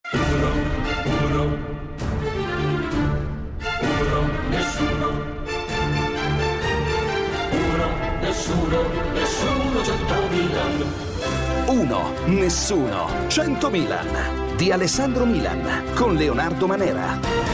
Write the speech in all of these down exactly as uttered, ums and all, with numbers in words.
Uno, uno, uno, nessuno, uno, nessuno, nessuno, cento Milan. Uno, nessuno, cento Milan di Alessandro Milan con Leonardo Manera.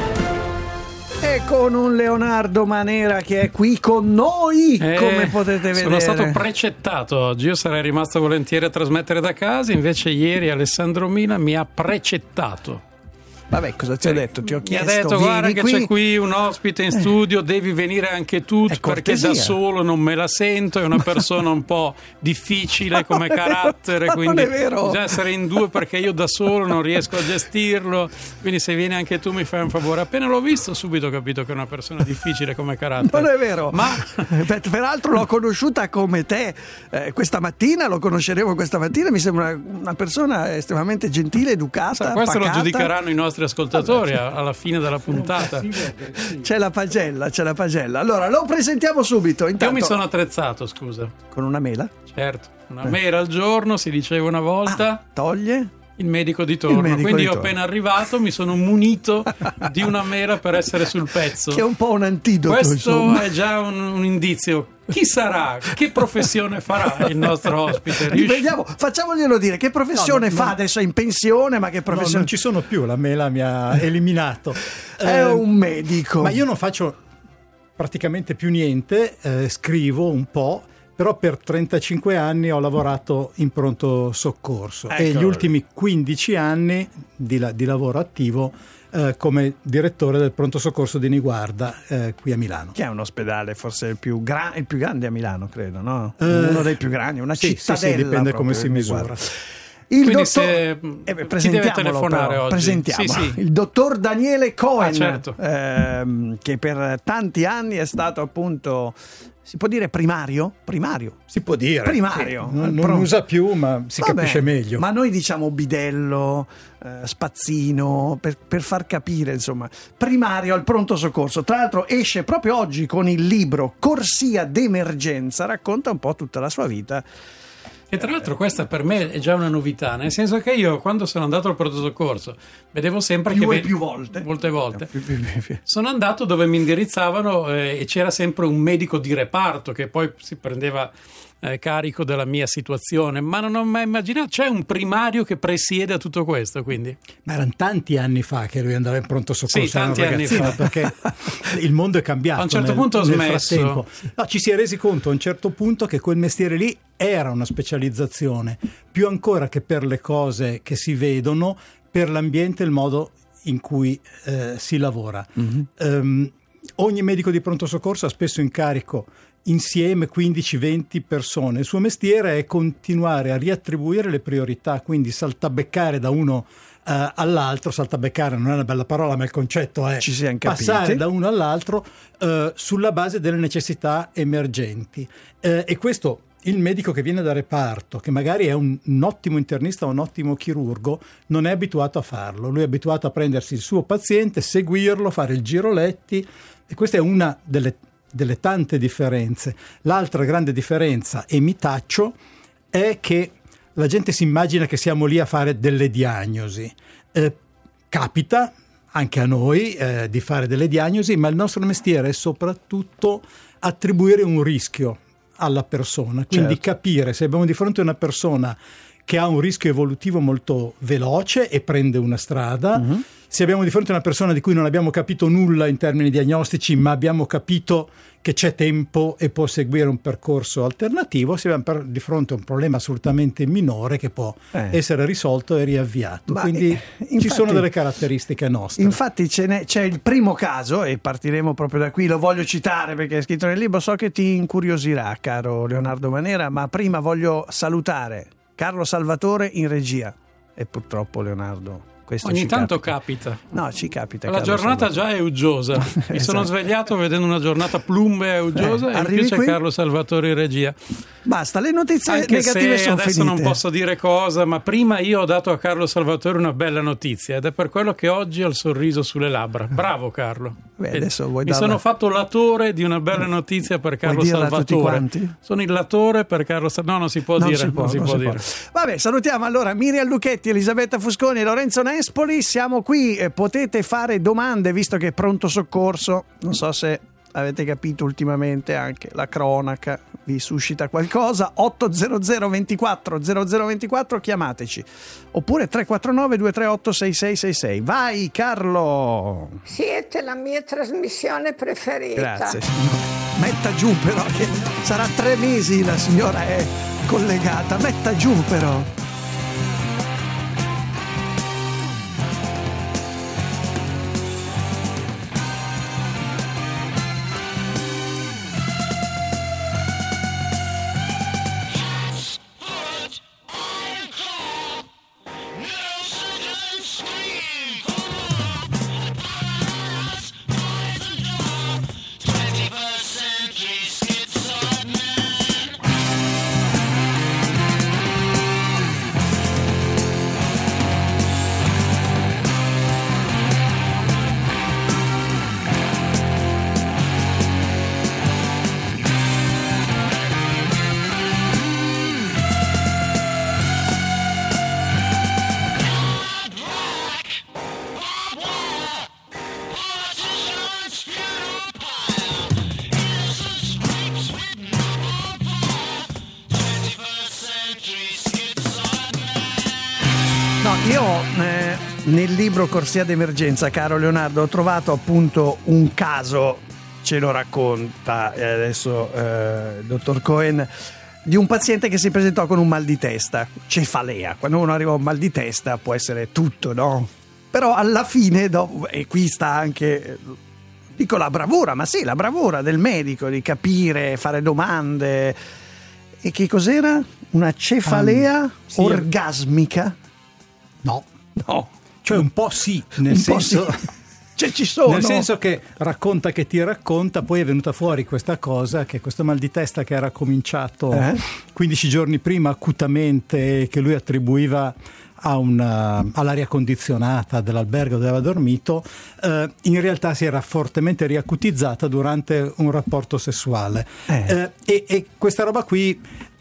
E con un Leonardo Manera che è qui con noi, eh, come potete vedere. Sono stato precettato oggi, io sarei rimasto volentieri a trasmettere da casa, invece ieri Alessandro Milan mi ha precettato. Vabbè, cosa ti ho detto? Ti ho chiesto, mi ha detto, guarda che qui. c'è qui un ospite in studio, devi venire anche tu, perché da solo non me la sento, è una persona un po' difficile come carattere, quindi non è vero. bisogna essere in due perché io da solo non riesco a gestirlo, quindi se vieni anche tu mi fai un favore. Appena l'ho visto subito ho capito che è una persona difficile come carattere. Non è vero, ma peraltro l'ho conosciuta come te eh, questa mattina, lo conosceremo questa mattina, mi sembra una persona estremamente gentile, educata, questo pacata. Lo giudicheranno i nostri ascoltatori alla fine della puntata. C'è la pagella, c'è la pagella. Allora lo presentiamo subito. Intanto... Io mi sono attrezzato, scusa. Con una mela? Certo, una mela al giorno, si diceva una volta. Ah, toglie? Il medico di torno. Medico Quindi di io torno. appena arrivato mi sono munito di una mela per essere sul pezzo. Che è un po' un antidoto. Questo insomma. è già un, un indizio. Chi sarà? Che professione farà il nostro ospite? Riprendiamo, facciamoglielo dire. Che professione no, fa no. adesso? È in pensione? Ma che professione? No, non ci sono più, la mela mi ha eliminato. È eh, un medico. Ma io non faccio praticamente più niente, eh, scrivo un po'. Però per trentacinque anni ho lavorato in pronto soccorso. Ecco. E gli ultimi quindici anni di, la, di lavoro attivo eh, come direttore del pronto soccorso di Niguarda eh, qui a Milano. Che è un ospedale forse il più, gra- il più grande a Milano, credo, no? Eh, Uno dei più grandi, una sì, cittadella. sì, sì, dipende proprio, come si misura. Niguarda. Il Quindi dottor... se eh, chi deve telefonare però, oggi? presentiamo Sì, sì. il dottor Daniele Cohen, ah, certo. ehm, che per tanti anni è stato appunto, si può dire primario? Primario. Si può dire. Primario. Sì, non, non Pro... usa più, ma si Vabbè, capisce meglio. Ma noi diciamo bidello, eh, spazzino, per, per far capire, insomma. Primario al pronto soccorso. Tra l'altro esce proprio oggi con il libro Corsia d'emergenza, racconta un po' tutta la sua vita. E tra l'altro questa per me è già una novità, nel senso che io quando sono andato al pronto soccorso vedevo sempre più che e ve- più volte molte volte più, più, più, più. sono andato dove mi indirizzavano eh, e c'era sempre un medico di reparto che poi si prendeva eh, carico della mia situazione, ma non ho mai immaginato c'è un primario che presiede a tutto questo, quindi Ma erano tanti anni fa che lui andava in pronto soccorso, sì, tanti era un anni ragazzino, fa. perché il mondo è cambiato. A un certo nel, punto ho nel smesso. frattempo. No, ci si è resi conto a un certo punto che quel mestiere lì era una specializzazione, più ancora che per le cose che si vedono, per l'ambiente e il modo in cui eh, si lavora. Mm-hmm. Um, ogni medico di pronto soccorso ha spesso in carico insieme quindici venti persone. Il suo mestiere è continuare a riattribuire le priorità, quindi saltabeccare da uno uh, all'altro. Saltabeccare non è una bella parola, ma il concetto è Ci siamo passare capiti. da uno all'altro uh, sulla base delle necessità emergenti. Uh, e questo il medico che viene da reparto, che magari è un, un ottimo internista o un ottimo chirurgo, non è abituato a farlo. Lui è abituato a prendersi il suo paziente, seguirlo, fare il giro letti, e questa è una delle, delle tante differenze. L'altra grande differenza, e mi taccio, è che la gente si immagina che siamo lì a fare delle diagnosi. Eh, capita anche a noi eh, di fare delle diagnosi, ma il nostro mestiere è soprattutto attribuire un rischio alla persona, quindi certo. capire se abbiamo di fronte una persona che ha un rischio evolutivo molto veloce e prende una strada, uh-huh. se abbiamo di fronte una persona di cui non abbiamo capito nulla in termini diagnostici, ma abbiamo capito che c'è tempo e può seguire un percorso alternativo, se abbiamo per, di fronte a un problema assolutamente minore che può eh. essere risolto e riavviato. Ma quindi eh, infatti, ci sono delle caratteristiche nostre. Infatti ce n'è, c'è il primo caso, e partiremo proprio da qui, lo voglio citare perché è scritto nel libro, so che ti incuriosirà, caro Leonardo Manera, ma prima voglio salutare Carlo Salvatore in regia. E purtroppo Leonardo, questo ogni ci tanto capita. capita. No, ci capita. La Carlo giornata Salvatore. già è uggiosa. Mi sono Esatto. svegliato vedendo una giornata plumbea e uggiosa, Eh, e in arrivi più c'è qui? Carlo Salvatore in regia. Basta, le notizie Anche negative se sono adesso finite. non posso dire cosa, ma prima io ho dato a Carlo Salvatore una bella notizia ed è per quello che oggi ho il sorriso sulle labbra. Bravo Carlo. Beh, adesso vuoi Mi darla- sono fatto latore di una bella notizia per Carlo dirla a tutti Salvatore. quanti? Sono il latore per Carlo Salvatore. No, non si può Non dire. si può, non si non può si può. dire. Vabbè, salutiamo allora Miriam Lucchetti, Elisabetta Fusconi e Lorenzo Nespoli. Siamo qui, eh, potete fare domande visto che è pronto soccorso. Non so se avete capito ultimamente anche la cronaca vi suscita qualcosa. otto zero zero ventiquattro zero zero ventiquattro, chiamateci, oppure tre quattro nove due tre otto sei sei sei sei. Vai Carlo. Siete la mia trasmissione preferita. Grazie signora. Metta giù però che sarà tre mesi la signora è collegata. Metta giù però. Io eh, nel libro Corsia d'emergenza, caro Leonardo, ho trovato appunto un caso, ce lo racconta eh, adesso eh, il dottor Cohen, di un paziente che si presentò con un mal di testa, cefalea. Quando uno arriva a un mal di testa può essere tutto, no? Però alla fine, dopo, e qui sta anche, dico la bravura, ma sì, la bravura del medico di capire, fare domande. E che cos'era? Una cefalea um, sì, orgasmica? No, no, cioè un po' sì, nel un senso, po' sì. Cioè, ci sono. Nel senso che racconta che ti racconta, poi è venuta fuori questa cosa, che questo mal di testa che era cominciato eh? quindici giorni prima acutamente, che lui attribuiva a una, all'aria condizionata dell'albergo dove aveva dormito, eh, in realtà si era fortemente riacutizzata durante un rapporto sessuale. Eh. Eh, e, e questa roba qui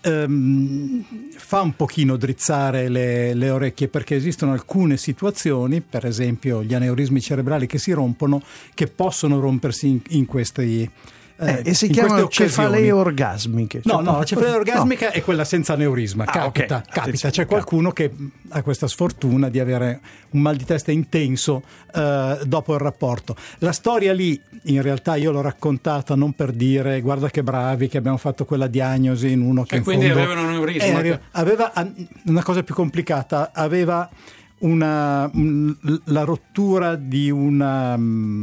ehm, fa un pochino drizzare le, le orecchie, perché esistono alcune situazioni, per esempio gli aneurismi cerebrali che si rompono, che possono rompersi in, in questi Eh, e si chiamano cefalee orgasmiche. No, cioè, no, la cefalea orgasmica no. è quella senza aneurisma. Ah, capita, okay. capita. C'è qualcuno che ha questa sfortuna di avere un mal di testa intenso eh, dopo il rapporto. La storia lì, in realtà, io l'ho raccontata non per dire guarda che bravi che abbiamo fatto quella diagnosi in uno che e in quindi fondo avevano un aneurisma. Aveva, aveva una cosa più complicata, aveva una un, la rottura di una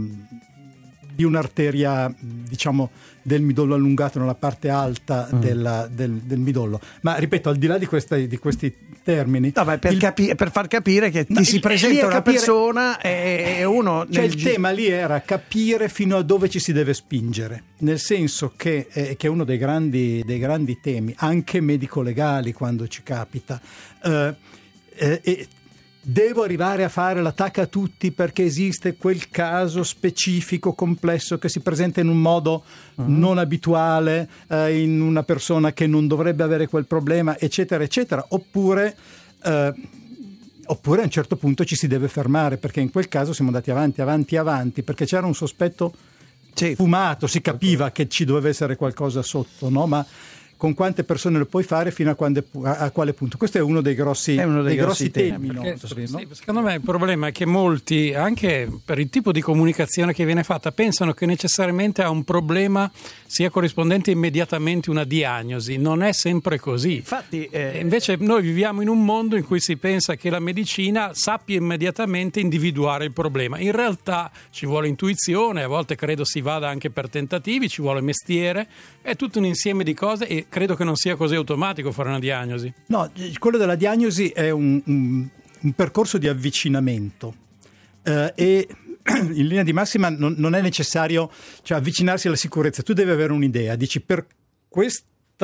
di un'arteria, diciamo, del midollo allungato nella parte alta mm. della, del, del midollo. Ma ripeto, al di là di, queste, di questi termini, no, per, il, capi- per far capire che ti no, si presenta una capire, persona e, e uno cioè nel il tema lì era capire fino a dove ci si deve spingere, nel senso che, eh, che è uno dei grandi, dei grandi temi, anche medico-legali, quando ci capita. Eh, eh, e devo arrivare a fare l'attacco a tutti perché esiste quel caso specifico, complesso, che si presenta in un modo uh-huh. non abituale, eh, in una persona che non dovrebbe avere quel problema, eccetera, eccetera. Oppure, eh, oppure a un certo punto ci si deve fermare, perché in quel caso siamo andati avanti, avanti, avanti, perché c'era un sospetto sì. fumato, si capiva che ci doveva essere qualcosa sotto, no? Ma con quante persone lo puoi fare, fino a, quando, a, a quale punto? Questo è uno dei grossi, è uno dei dei grossi, grossi temi, temi nostri, sì, no? Secondo me il problema è che molti, anche per il tipo di comunicazione che viene fatta, pensano che necessariamente a un problema sia corrispondente immediatamente una diagnosi. Non è sempre così. Infatti, eh... invece noi viviamo in un mondo in cui si pensa che la medicina sappia immediatamente individuare il problema. In realtà ci vuole intuizione, a volte credo si vada anche per tentativi, ci vuole mestiere, è tutto un insieme di cose e credo che non sia così automatico fare una diagnosi. No, quello della diagnosi è un, un, un percorso di avvicinamento eh, e in linea di massima non, non è necessario, cioè, avvicinarsi alla sicurezza. Tu devi avere un'idea, dici per questa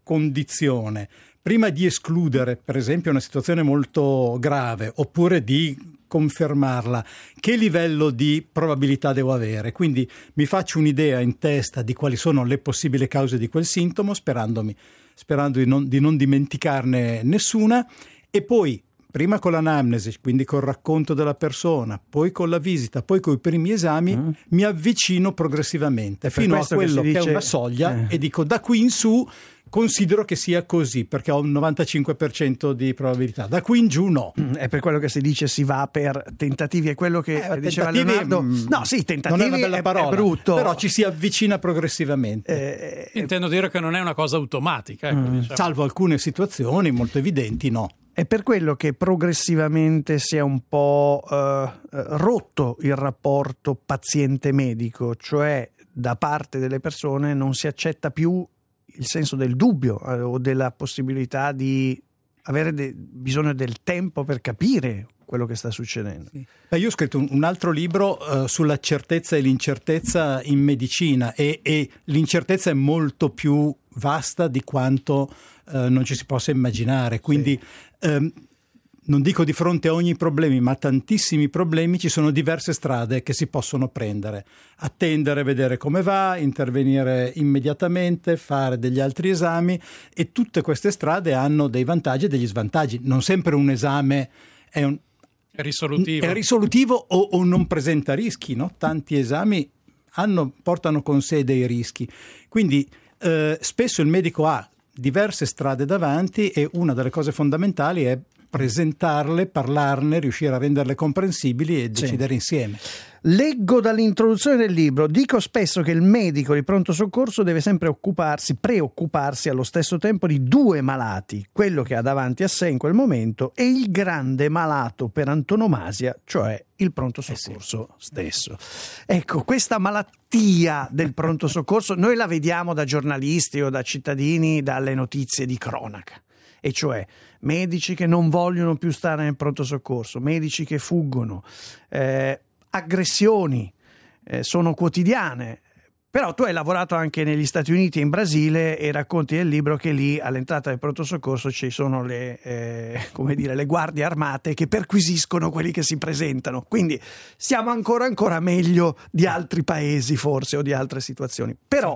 condizione, prima di escludere per esempio una situazione molto grave oppure di confermarla, che livello di probabilità devo avere? Quindi mi faccio un'idea in testa di quali sono le possibili cause di quel sintomo, sperandomi, sperando di non, di non dimenticarne nessuna, e poi prima con l'anamnesi, quindi col racconto della persona, poi con la visita, poi con i primi esami, mm. mi avvicino progressivamente fino a quello che, che dice... è una soglia eh. e dico da qui in su considero che sia così, perché ho un novantacinque per cento di probabilità. Da qui in giù no. È per quello che si dice si va per tentativi, è quello che eh, diceva Leonardo. Mh, no, sì, tentativi non è una bella parola, è brutto. Però ci si avvicina progressivamente. Eh, Intendo dire che non è una cosa automatica. Ecco, mm. diciamo. Salvo alcune situazioni molto evidenti, no. È per quello che progressivamente si è un po' eh, rotto il rapporto paziente-medico, cioè da parte delle persone non si accetta più il senso del dubbio eh, o della possibilità di avere de- bisogno del tempo per capire quello che sta succedendo. Sì. Beh, io ho scritto un, un altro libro uh, sulla certezza e l'incertezza in medicina e, e l'incertezza è molto più vasta di quanto uh, non ci si possa immaginare. Quindi sì. um, non dico di fronte a ogni problema, ma a tantissimi problemi ci sono diverse strade che si possono prendere. Attendere, vedere come va, intervenire immediatamente, fare degli altri esami, e tutte queste strade hanno dei vantaggi e degli svantaggi. Non sempre un esame è, un, è risolutivo, è risolutivo o, o non presenta rischi, no? Tanti esami hanno, portano con sé dei rischi. Quindi eh, spesso il medico ha diverse strade davanti e una delle cose fondamentali è presentarle, parlarne, riuscire a renderle comprensibili e decidere sì. insieme. Leggo dall'introduzione del libro: dico spesso che il medico di pronto soccorso deve sempre occuparsi, preoccuparsi allo stesso tempo di due malati, quello che ha davanti a sé in quel momento e il grande malato per antonomasia, cioè il pronto soccorso eh sì. stesso. Ecco, questa malattia del pronto soccorso noi la vediamo da giornalisti o da cittadini dalle notizie di cronaca. E cioè medici che non vogliono più stare nel pronto soccorso, medici che fuggono, eh, aggressioni eh, sono quotidiane. Però tu hai lavorato anche negli Stati Uniti e in Brasile e racconti nel libro che lì all'entrata del pronto soccorso ci sono le, eh, come dire, le guardie armate che perquisiscono quelli che si presentano. Quindi siamo ancora ancora meglio di altri paesi forse o di altre situazioni. Però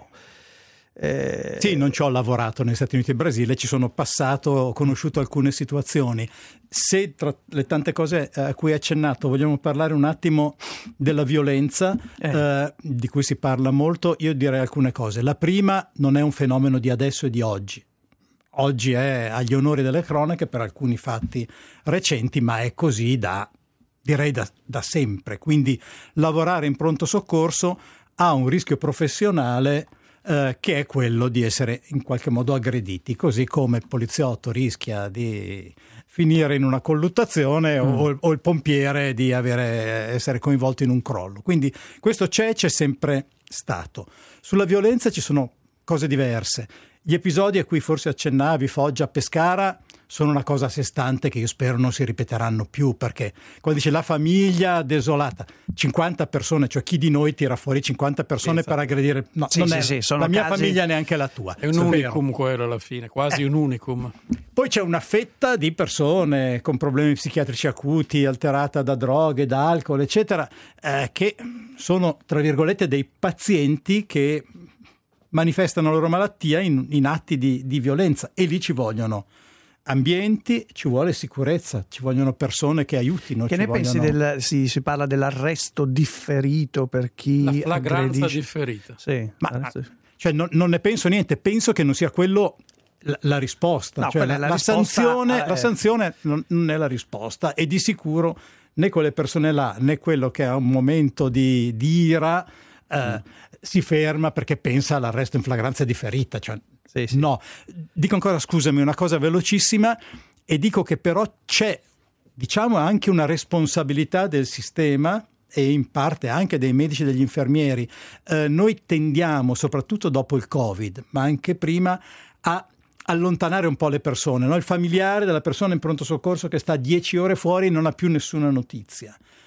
Eh... Sì, non ci ho lavorato negli Stati Uniti e Brasile, ci sono passato, ho conosciuto alcune situazioni. Se tra le tante cose a cui hai accennato vogliamo parlare un attimo della violenza, eh. Eh, di cui si parla molto, io direi alcune cose. La prima, non è un fenomeno di adesso e di oggi. Oggi è agli onori delle cronache per alcuni fatti recenti, ma è così da, direi da, da sempre. Quindi lavorare in pronto soccorso ha un rischio professionale Uh, che è quello di essere in qualche modo aggrediti, così come il poliziotto rischia di finire in una colluttazione mm. o, o il pompiere di avere, essere coinvolto in un crollo. Quindi questo c'è, c'è sempre stato. Sulla violenza ci sono cose diverse. Gli episodi a cui forse accennavi, Foggia, Pescara, sono una cosa a sé stante che io spero non si ripeteranno più, perché quando dice la famiglia desolata, cinquanta persone, cioè chi di noi tira fuori cinquanta persone Pensa. per aggredire? No, sì, non sì, è sì, sono la mia casi... famiglia, neanche la tua. È un unicum quello alla fine, quasi eh. un unicum. Poi c'è una fetta di persone con problemi psichiatrici acuti, alterata da droghe, da alcol, eccetera, eh, che sono, tra virgolette, dei pazienti che manifestano la loro malattia in, in atti di, di violenza, e lì ci vogliono ambienti, ci vuole sicurezza, ci vogliono persone che aiutino. Che ci ne vogliono... pensi del, si, si parla dell'arresto differito per chi la flagranza aggredisce. differita. Sì, ma, cioè, non, non ne penso niente, penso che non sia quello la, la risposta, no, cioè la, la, la, risposta sanzione, è... la sanzione non, non è la risposta, e di sicuro né quelle persone là né quello che ha un momento di, di ira eh, mm. si ferma perché pensa all'arresto in flagranza differita, cioè Sì, sì. No, dico ancora, scusami, una cosa velocissima, e dico che però c'è, diciamo, anche una responsabilità del sistema e in parte anche dei medici e degli infermieri. Eh, noi tendiamo, soprattutto dopo il Covid, ma anche prima, a allontanare un po' le persone, no? Il familiare della persona in pronto soccorso che sta dieci ore fuori non ha più nessuna notizia.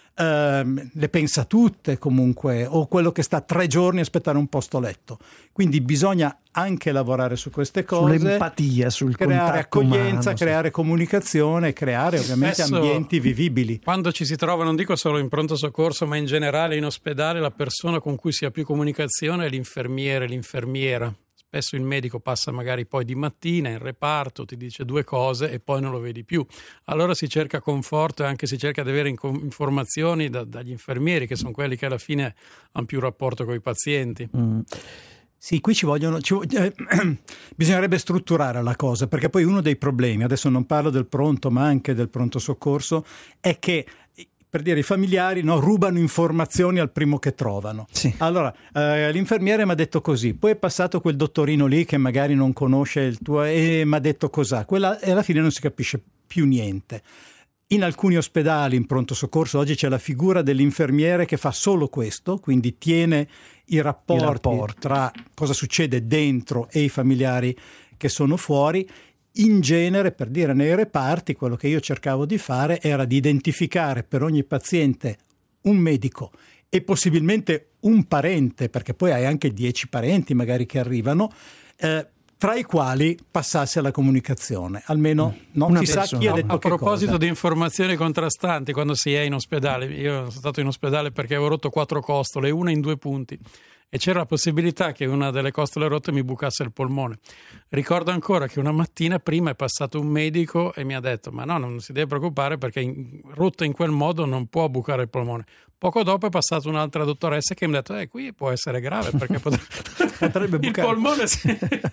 ehm, le pensa tutte comunque, o quello che sta tre giorni a aspettare un posto letto. Quindi bisogna anche lavorare su queste cose, sull'empatia, sul creare accoglienza, umano, creare sì. comunicazione, creare ovviamente Spesso, ambienti vivibili. Quando ci si trova, non dico solo in pronto soccorso, ma in generale in ospedale, la persona con cui si ha più comunicazione è l'infermiere, l'infermiera. Spesso il medico passa magari poi di mattina in reparto, ti dice due cose e poi non lo vedi più. Allora si cerca conforto e anche si cerca di avere informazioni da, dagli infermieri, che sono quelli che alla fine hanno più rapporto con i pazienti. Mm. Sì, qui ci vogliono, ci, eh, bisognerebbe strutturare la cosa, perché poi uno dei problemi, adesso non parlo del pronto ma anche del pronto soccorso, è che, per dire, i familiari no, rubano informazioni al primo che trovano. Sì. Allora, eh, l'infermiere mi ha detto così, poi è passato quel dottorino lì che magari non conosce il tuo e mi ha detto cos'ha, quella, e alla fine non si capisce più niente. In alcuni ospedali, in pronto soccorso, oggi c'è la figura dell'infermiere che fa solo questo, quindi tiene i rapporti, I rapporti tra cosa succede dentro e i familiari che sono fuori. In genere, per dire, nei reparti, quello che io cercavo di fare era di identificare per ogni paziente un medico e possibilmente un parente, perché poi hai anche dieci parenti magari che arrivano, eh, tra i quali passasse la comunicazione, almeno non si sa chi ha detto a che proposito cosa. Di informazioni contrastanti, quando si è in ospedale, io sono stato in ospedale perché avevo rotto quattro costole, una in due punti, e c'era la possibilità che una delle costole rotte mi bucasse il polmone. Ricordo ancora che una mattina prima è passato un medico e mi ha detto: ma no, non si deve preoccupare perché in, rotto in quel modo non può bucare il polmone. Poco dopo è passata un'altra dottoressa che mi ha detto: eh, qui può essere grave perché potrebbe, potrebbe bucare il polmone sì.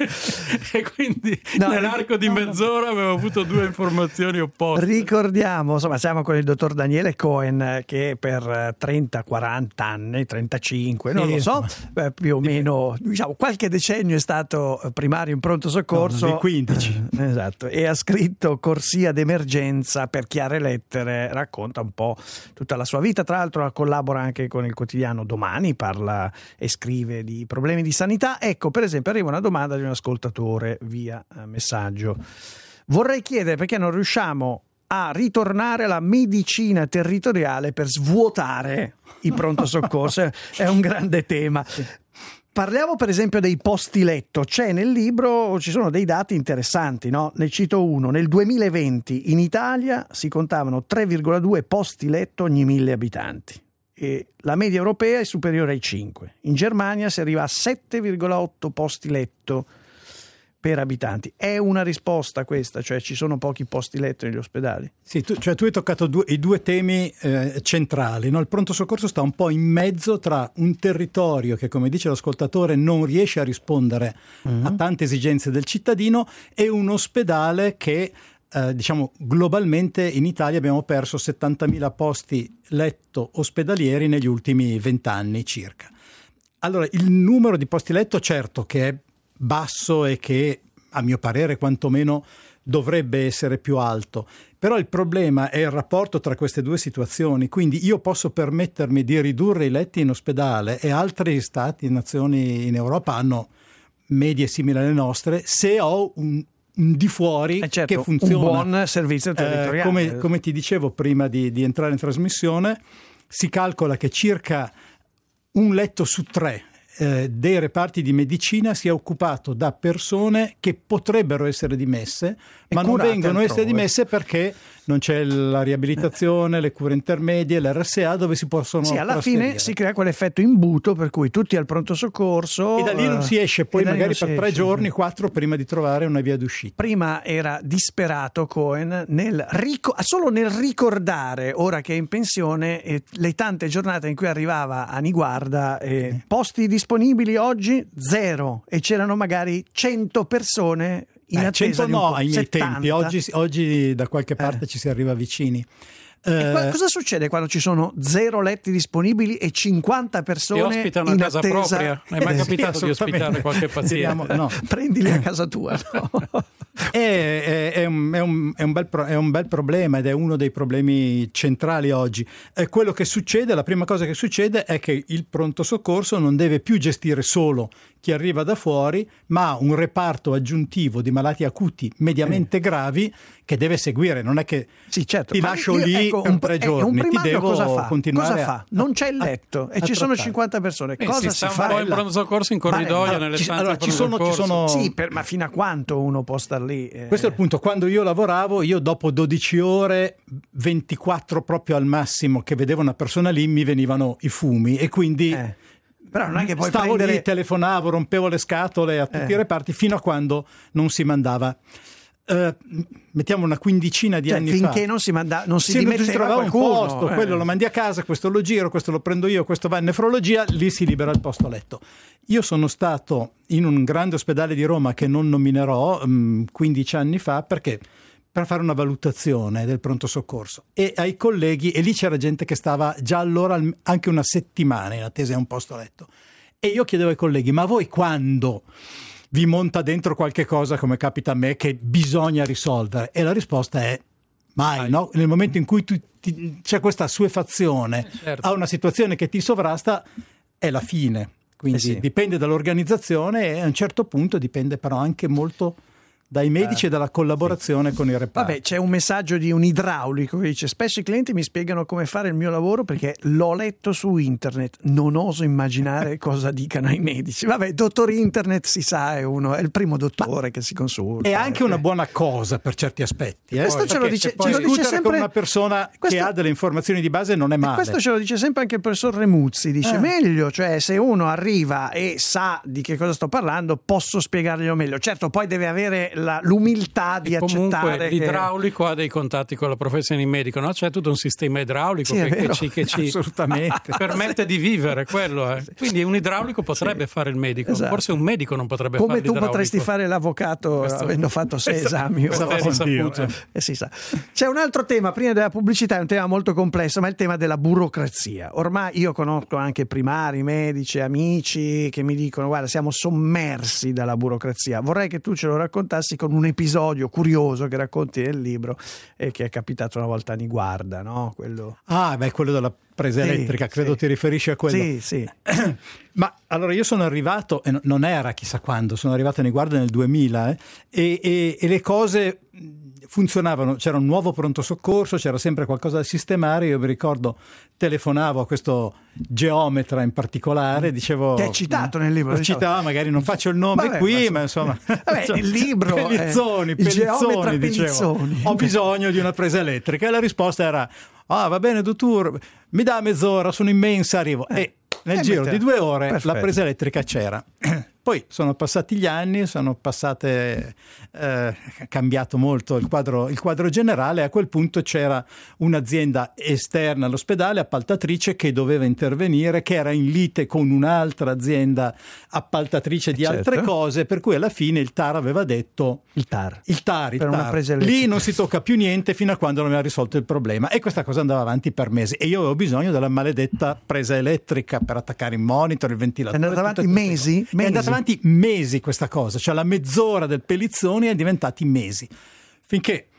E quindi no, nell'arco di mezz'ora avevo avuto due informazioni opposte. Ricordiamo, insomma, siamo con il dottor Daniele Cohen, che per trenta quaranta anni, trentacinque, non lo so, eh, più o meno, diciamo, qualche decennio è stato primario in pronto soccorso. No, di quindici. Eh, esatto, e ha scritto Corsia d'emergenza per Chiare Lettere, racconta un po' tutta la sua vita, tra l'altro collabora anche con il quotidiano Domani, parla e scrive di problemi di sanità. Ecco, per esempio, arriva una domanda di un ascoltatore via messaggio. Vorrei chiedere perché non riusciamo a ritornare alla medicina territoriale per svuotare i pronto soccorso. È un grande tema. Parliamo per esempio dei posti letto. C'è nel libro, ci sono dei dati interessanti, no? Ne cito uno. Nel duemilaventi in Italia si contavano tre virgola due posti letto ogni mille abitanti. E la media europea è superiore ai cinque. In Germania si arriva a sette virgola otto posti letto per abitanti. È una risposta questa, cioè ci sono pochi posti letto negli ospedali? Sì, tu, cioè tu hai toccato due, i due temi eh, centrali, no? Il pronto soccorso sta un po' in mezzo tra un territorio che, come dice l'ascoltatore, non riesce a rispondere uh-huh. a tante esigenze del cittadino, e un ospedale che Eh, diciamo globalmente in Italia abbiamo perso settantamila posti letto ospedalieri negli ultimi vent'anni circa. Allora, il numero di posti letto certo che è basso e che a mio parere quantomeno dovrebbe essere più alto, però il problema è il rapporto tra queste due situazioni. Quindi io posso permettermi di ridurre i letti in ospedale e altri stati e nazioni in Europa hanno medie simili alle nostre se ho un di fuori eh certo, che funziona, un buon servizio territoriale. Eh, come, come ti dicevo prima di, di entrare in trasmissione, si calcola che circa un letto su tre eh, dei reparti di medicina sia occupato da persone che potrebbero essere dimesse, e ma non vengono a essere dimesse perché non c'è la riabilitazione, le cure intermedie, l'R S A dove si possono sì, alla trasferire. fine si crea quell'effetto imbuto per cui tutti al pronto soccorso e da lì non si esce poi magari per tre esce. giorni, quattro prima di trovare una via d'uscita. Prima era disperato Cohen nel ric- solo nel ricordare, ora che è in pensione, eh, le tante giornate in cui arrivava a Niguarda eh, mm. posti disponibili oggi zero, e c'erano magari cento persone in eh, attesa cento di un no po', ai miei settanta. tempi, oggi, oggi da qualche parte eh. ci si arriva vicini. E qua, cosa succede quando ci sono zero letti disponibili e cinquanta persone ti ospitano in a casa attesa? propria? Non è mai eh, capitato sì, di ospitare qualche paziente? No. Prendili a casa tua. No? È, è, è, un, è, un, è, un bel pro, è un bel problema ed è uno dei problemi centrali oggi. È quello che succede, la prima cosa che succede è che il pronto soccorso non deve più gestire solo chi arriva da fuori, ma un reparto aggiuntivo di malati acuti mediamente gravi che deve seguire. Non è che sì, certo. ti Ma lascio io, lì ecco, per un, tre eh, giorni, un ti primario devo cosa fa? continuare Cosa a- fa? Non c'è il a- letto e a ci sono trattare. cinquanta persone. Eh, Cosa si si sta un fa? po' in pronto soccorso in corridoio, Ma- nelle ci- stanze allora, del ci pronto sono- ci soccorso. sono- Sì, per- ma fino a quanto uno può star lì? Eh, Questo è il punto. Quando io lavoravo, io dopo dodici ore, ventiquattro proprio al massimo, che vedevo una persona lì, mi venivano i fumi e quindi eh. Però non è che puoi stavo prendere... lì, telefonavo, rompevo le scatole a tutti Eh. i reparti fino a quando non si mandava. Eh, mettiamo una quindicina di Cioè, anni finché fa. non si, manda... non si Sì, non si dimetteva trovava un qualcuno. posto, eh. quello lo mandi a casa, questo lo giro, questo lo prendo io, questo va in nefrologia, lì si libera il posto letto. Io sono stato in un grande ospedale di Roma che non nominerò mh, quindici anni fa perché per fare una valutazione del pronto soccorso e ai colleghi, e lì c'era gente che stava già allora al- anche una settimana in attesa di un posto letto, e io chiedevo ai colleghi: ma voi quando vi monta dentro qualche cosa come capita a me che bisogna risolvere? E la risposta è mai, Mai. no? Nel momento in cui tu, ti- c'è questa assuefazione Eh, certo. a una situazione che ti sovrasta, è la fine. Quindi Eh sì. dipende dall'organizzazione e a un certo punto dipende però anche molto dai medici e dalla collaborazione con i reparti. Vabbè, c'è un messaggio di un idraulico che dice: spesso i clienti mi spiegano come fare il mio lavoro perché l'ho letto su internet, non oso immaginare cosa dicano i medici. Vabbè, dottor internet si sa, è uno, è il primo dottore che si consulta. È anche una Eh. buona cosa per certi aspetti. Eh? Questo ce lo Perché dice- se poi ce lo dice discutere sempre- con una persona Questo- che ha delle informazioni di base non è E male. questo ce lo dice sempre anche il professor Remuzzi, dice Eh. meglio, cioè se uno arriva e sa di che cosa sto parlando posso spiegarglielo meglio. Certo, poi deve avere la- l'umiltà di E comunque accettare che... l'idraulico ha dei contatti con la professione di medico, no? C'è tutto un sistema idraulico Sì, è che, che vero. ci, che ci Assolutamente. permette di vivere, quello è. Quindi un idraulico potrebbe fare il medico, Esatto. forse un medico non potrebbe Come fare tu l'idraulico. potresti fare l'avvocato Questo- avendo fatto sei questo- esami. questo o- è risaputo. Oddio, Eh, si sa. C'è un altro tema prima della pubblicità, è un tema molto complesso, ma è il tema della burocrazia. Ormai io conosco anche primari, medici, amici che mi dicono: guarda, siamo sommersi dalla burocrazia. Vorrei che tu ce lo raccontassi con un episodio curioso che racconti nel libro e che è capitato una volta a Niguarda, no? Quello... Ah, beh, quello della presa Sì, elettrica, credo sì. ti riferisci a quello. Sì, sì. Ma allora io sono arrivato, e no- non era chissà quando, sono arrivato a Niguarda nel duemila eh, e, e- e le cose funzionavano, c'era un nuovo pronto soccorso, c'era sempre qualcosa da sistemare. Io mi ricordo, telefonavo a questo geometra in particolare, dicevo... Che è citato nel libro, Lo diciamo. citava, magari non faccio il nome Vabbè, qui, ma ma insomma... Vabbè, il libro, eh, Pellizzoni, il geometra Pellizzoni, dicevo, Pellizzoni. ho bisogno di una presa elettrica. E la risposta era: ah, va bene, dottor, mi dà mezz'ora, sono immensa, arrivo. E nel Eh, giro metteva. di due ore Perfetto. la presa elettrica c'era. Poi sono passati gli anni, sono passate, eh, è cambiato molto il quadro, il quadro generale. A quel punto c'era un'azienda esterna all'ospedale, appaltatrice, che doveva intervenire, che era in lite con un'altra azienda appaltatrice di Certo. altre cose, per cui alla fine il T A R aveva detto: Il T A R. il T A R, il Per T A R. una presa elettrica. Lì non si tocca più niente fino a quando non aveva risolto il problema, e questa cosa andava avanti per mesi e io avevo bisogno della maledetta presa elettrica per attaccare il monitor, il ventilatore. È andata tutte avanti queste mesi? cose. Mesi? È andata avanti mesi questa cosa, cioè la mezz'ora del Pellizzoni è diventati mesi, finché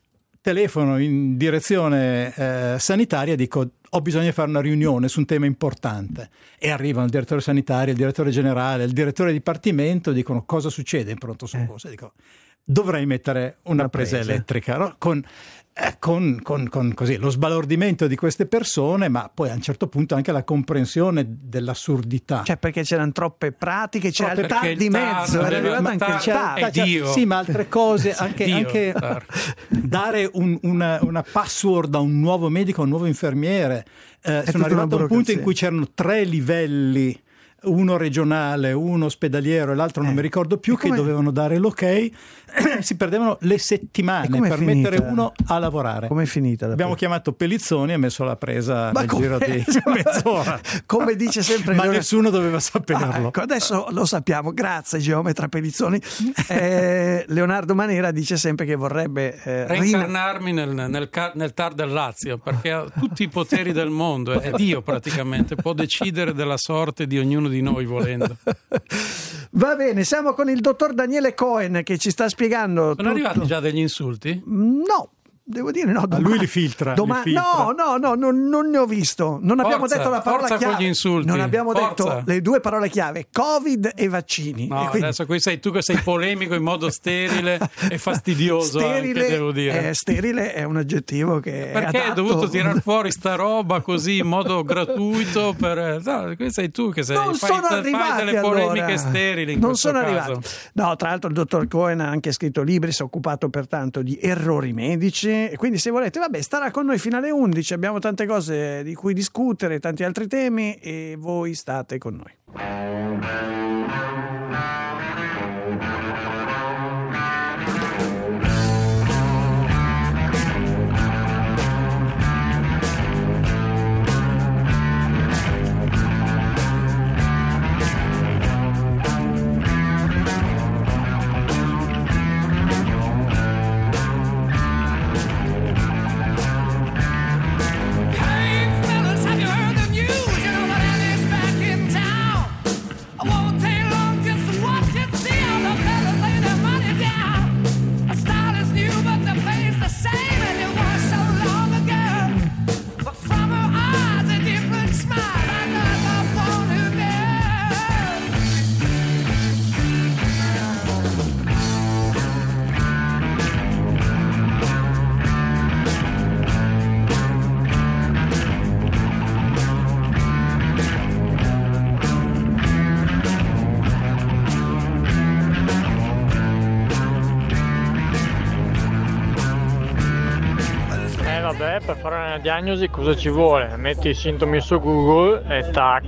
telefono in direzione eh, sanitaria e dico: ho bisogno di fare una riunione su un tema importante, e arrivano il direttore sanitario, il direttore generale, il direttore di dipartimento, dicono: cosa succede in pronto soccorso? E dico: dovrei mettere una, Una presa, presa. elettrica, no? con, eh, con, con, con così, lo sbalordimento di queste persone, ma poi a un certo punto anche la comprensione dell'assurdità. Cioè, perché c'erano troppe pratiche, c'era il Perché T A R il di T A R, mezzo, era aveva- arrivato anche il ma T A R. è Dio. Sì, ma altre cose, anche, Dio, anche T A R. dare un- una, una password a un nuovo medico, a un nuovo infermiere. Eh, tutta sono una arrivato a un punto in burocrazia. cui c'erano tre livelli, uno regionale, uno ospedaliero e l'altro non Eh. mi ricordo più, E che come- dovevano dare l'ok. Si perdevano le E settimane com'è per mettere finita? uno a lavorare. Com'è finita la Abbiamo presa? chiamato Pellizzoni e ha messo la presa Ma nel come- giro di mezz'ora. Come dice sempre Ma Leonardo- nessuno doveva Ah, saperlo. ecco, adesso lo sappiamo, grazie geometra Pellizzoni. Eh, Leonardo Manera dice sempre che vorrebbe eh, rin- Reincarnarmi nel, nel, ca- nel T A R del Lazio, perché ha tutti i poteri del mondo, è Dio praticamente, può decidere della sorte di ognuno di noi volendo. Va bene, siamo con il dottor Daniele Cohen che ci sta spiegando Sono tutto. arrivati già degli insulti? No, Devo dire no, a lui li filtra, doma- li filtra. No, no, no, non, non ne ho visto. Non Forza, abbiamo detto la parola forza chiave. con gli insulti. Non abbiamo Forza. detto le due parole chiave, Covid e vaccini. No, e quindi... adesso qui sei tu che sei polemico in modo sterile e fastidioso, sterile, anche, devo dire. Eh, sterile è un aggettivo che Perché è hai adatto... dovuto tirar fuori sta roba così in modo gratuito? Per... No, qui sei tu che sei, non fai, sono fai arrivati, delle polemiche allora. sterili in non questo sono caso. arrivati. No, tra l'altro il dottor Cohen ha anche scritto libri, si è occupato pertanto di errori medici, e quindi se volete, vabbè, starà con noi fino alle undici, abbiamo tante cose di cui discutere, tanti altri temi, e voi state con noi. Vabbè, per fare una diagnosi cosa ci vuole? Metti i sintomi su Google e tac.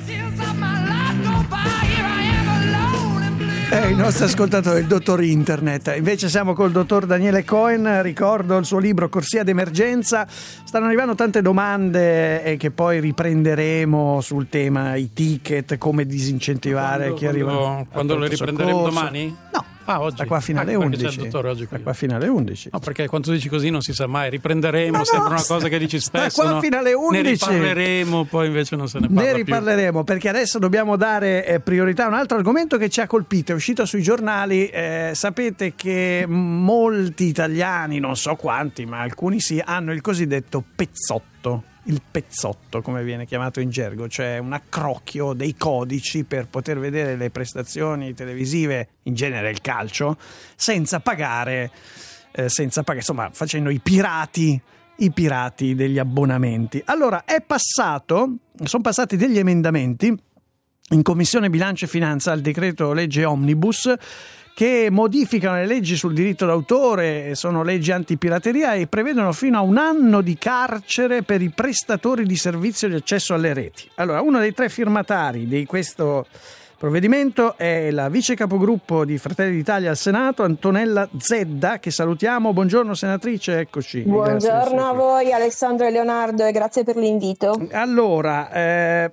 È il nostro ascoltatore, il dottor Internet. Invece siamo col dottor Daniele Cohen, ricordo il suo libro Corsia d'emergenza. Stanno arrivando tante domande e che poi riprenderemo sul tema i ticket, come disincentivare quando, chi arriva. Quando, quando le riprenderemo soccorso. domani? No. Ah, oggi. Da qua fino alle ah, undici. Dottore, oggi da qua fino alle undici. No, perché quando dici così non si sa mai, riprenderemo, no, sembra una cosa che dici spesso. Da qua no? fino alle undici. Ne riparleremo, poi invece non se ne parla Ne riparleremo più. Perché adesso dobbiamo dare eh, priorità a un altro argomento che ci ha colpito, è uscito sui giornali. Eh, sapete che molti italiani, non so quanti, ma alcuni sì, hanno il cosiddetto pezzotto. Il pezzotto, come viene chiamato in gergo, cioè un accrocchio dei codici per poter vedere le prestazioni televisive, in genere il calcio, senza pagare, eh, senza pagare, insomma, facendo i pirati, i pirati degli abbonamenti. Allora, è passato, sono passati degli emendamenti in Commissione Bilancio e Finanza al decreto legge Omnibus, che modificano le leggi sul diritto d'autore, sono leggi antipirateria e prevedono fino a un anno di carcere per i prestatori di servizio di accesso alle reti. Allora, uno dei tre firmatari di questo provvedimento è la vice capogruppo di Fratelli d'Italia al Senato, Antonella Zedda, che salutiamo. Buongiorno senatrice, eccoci. Buongiorno a voi Alessandro e Leonardo e grazie per l'invito. Allora, eh,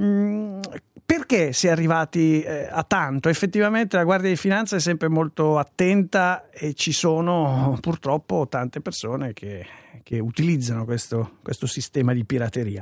mh, perché si è arrivati eh, a tanto? Effettivamente la Guardia di Finanza è sempre molto attenta e ci sono purtroppo tante persone che, che utilizzano questo, questo sistema di pirateria.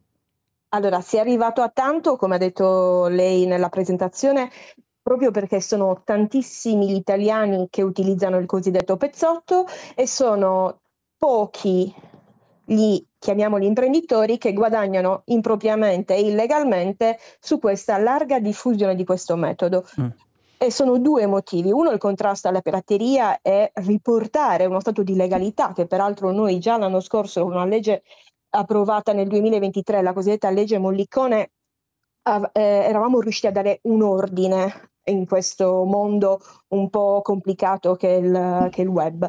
Allora, si è arrivato a tanto, come ha detto lei nella presentazione, proprio perché sono tantissimi gli italiani che utilizzano il cosiddetto pezzotto e sono pochi gli, chiamiamoli imprenditori, che guadagnano impropriamente e illegalmente su questa larga diffusione di questo metodo. Mm. E sono due motivi. Uno, il contrasto alla pirateria e riportare uno stato di legalità, che peraltro noi già l'anno scorso con una legge approvata nel duemilaventitré, la cosiddetta legge Mollicone, eh, eravamo riusciti a dare un ordine in questo mondo un po' complicato che è il, che è il web.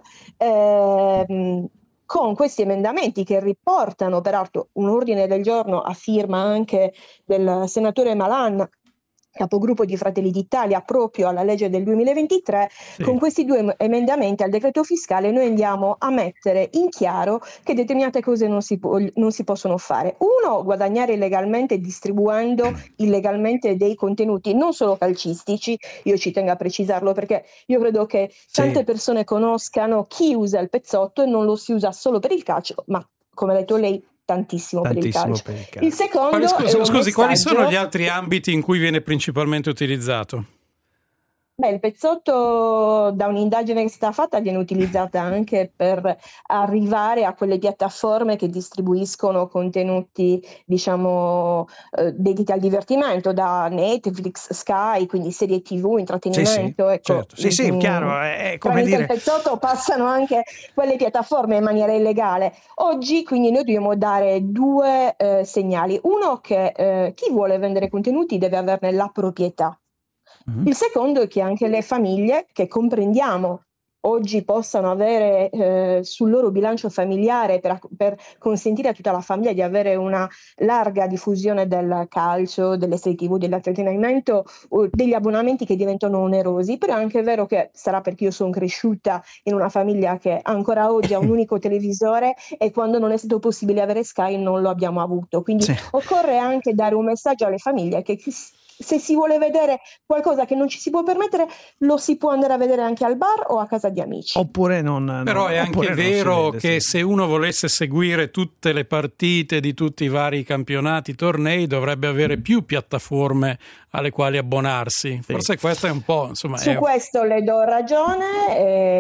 Eh, con questi emendamenti che riportano peraltro un ordine del giorno a firma anche del senatore Malan, capogruppo di Fratelli d'Italia, proprio alla legge del duemilaventitré, sì. Con questi due emendamenti al decreto fiscale noi andiamo a mettere in chiaro che determinate cose non si, po- non si possono fare. Uno, guadagnare illegalmente distribuendo illegalmente dei contenuti non solo calcistici, io ci tengo a precisarlo perché io credo che tante sì. persone conoscano chi usa il pezzotto e non lo si usa solo per il calcio, ma come ha detto lei Tantissimo, Tantissimo per il calcio. Per il calcio. Il secondo quali, scusi, è un scusi quali messaggio... sono gli altri ambiti in cui viene principalmente utilizzato? Beh, il pezzotto, da un'indagine che è stata fatta, viene utilizzata anche per arrivare a quelle piattaforme che distribuiscono contenuti, diciamo, eh, dediti al divertimento, da Netflix, Sky, quindi serie tivù, intrattenimento. Sì, sì, ecco, certo. Sì, sì, mm, chiaro, è, è come tramite dire... il pezzotto passano anche quelle piattaforme in maniera illegale. Oggi quindi noi dobbiamo dare due eh, segnali. Uno, che eh, chi vuole vendere contenuti deve averne la proprietà. Mm-hmm. Il secondo è che anche le famiglie, che comprendiamo oggi, possano avere eh, sul loro bilancio familiare, per, per consentire a tutta la famiglia di avere una larga diffusione del calcio, delle serie tivù, dell'intrattenimento, degli abbonamenti che diventano onerosi. Però è anche vero che, sarà perché io sono cresciuta in una famiglia che ancora oggi ha un unico televisore, e quando non è stato possibile avere Sky non lo abbiamo avuto, quindi sì. Occorre anche dare un messaggio alle famiglie che se si vuole vedere qualcosa che non ci si può permettere, lo si può andare a vedere anche al bar o a casa di amici. Oppure non. Però non, è anche vero vede, che sì. Se uno volesse seguire tutte le partite di tutti i vari campionati, tornei, dovrebbe avere più piattaforme alle quali abbonarsi. Sì. Forse questo è un po', insomma. Su è... questo le do ragione,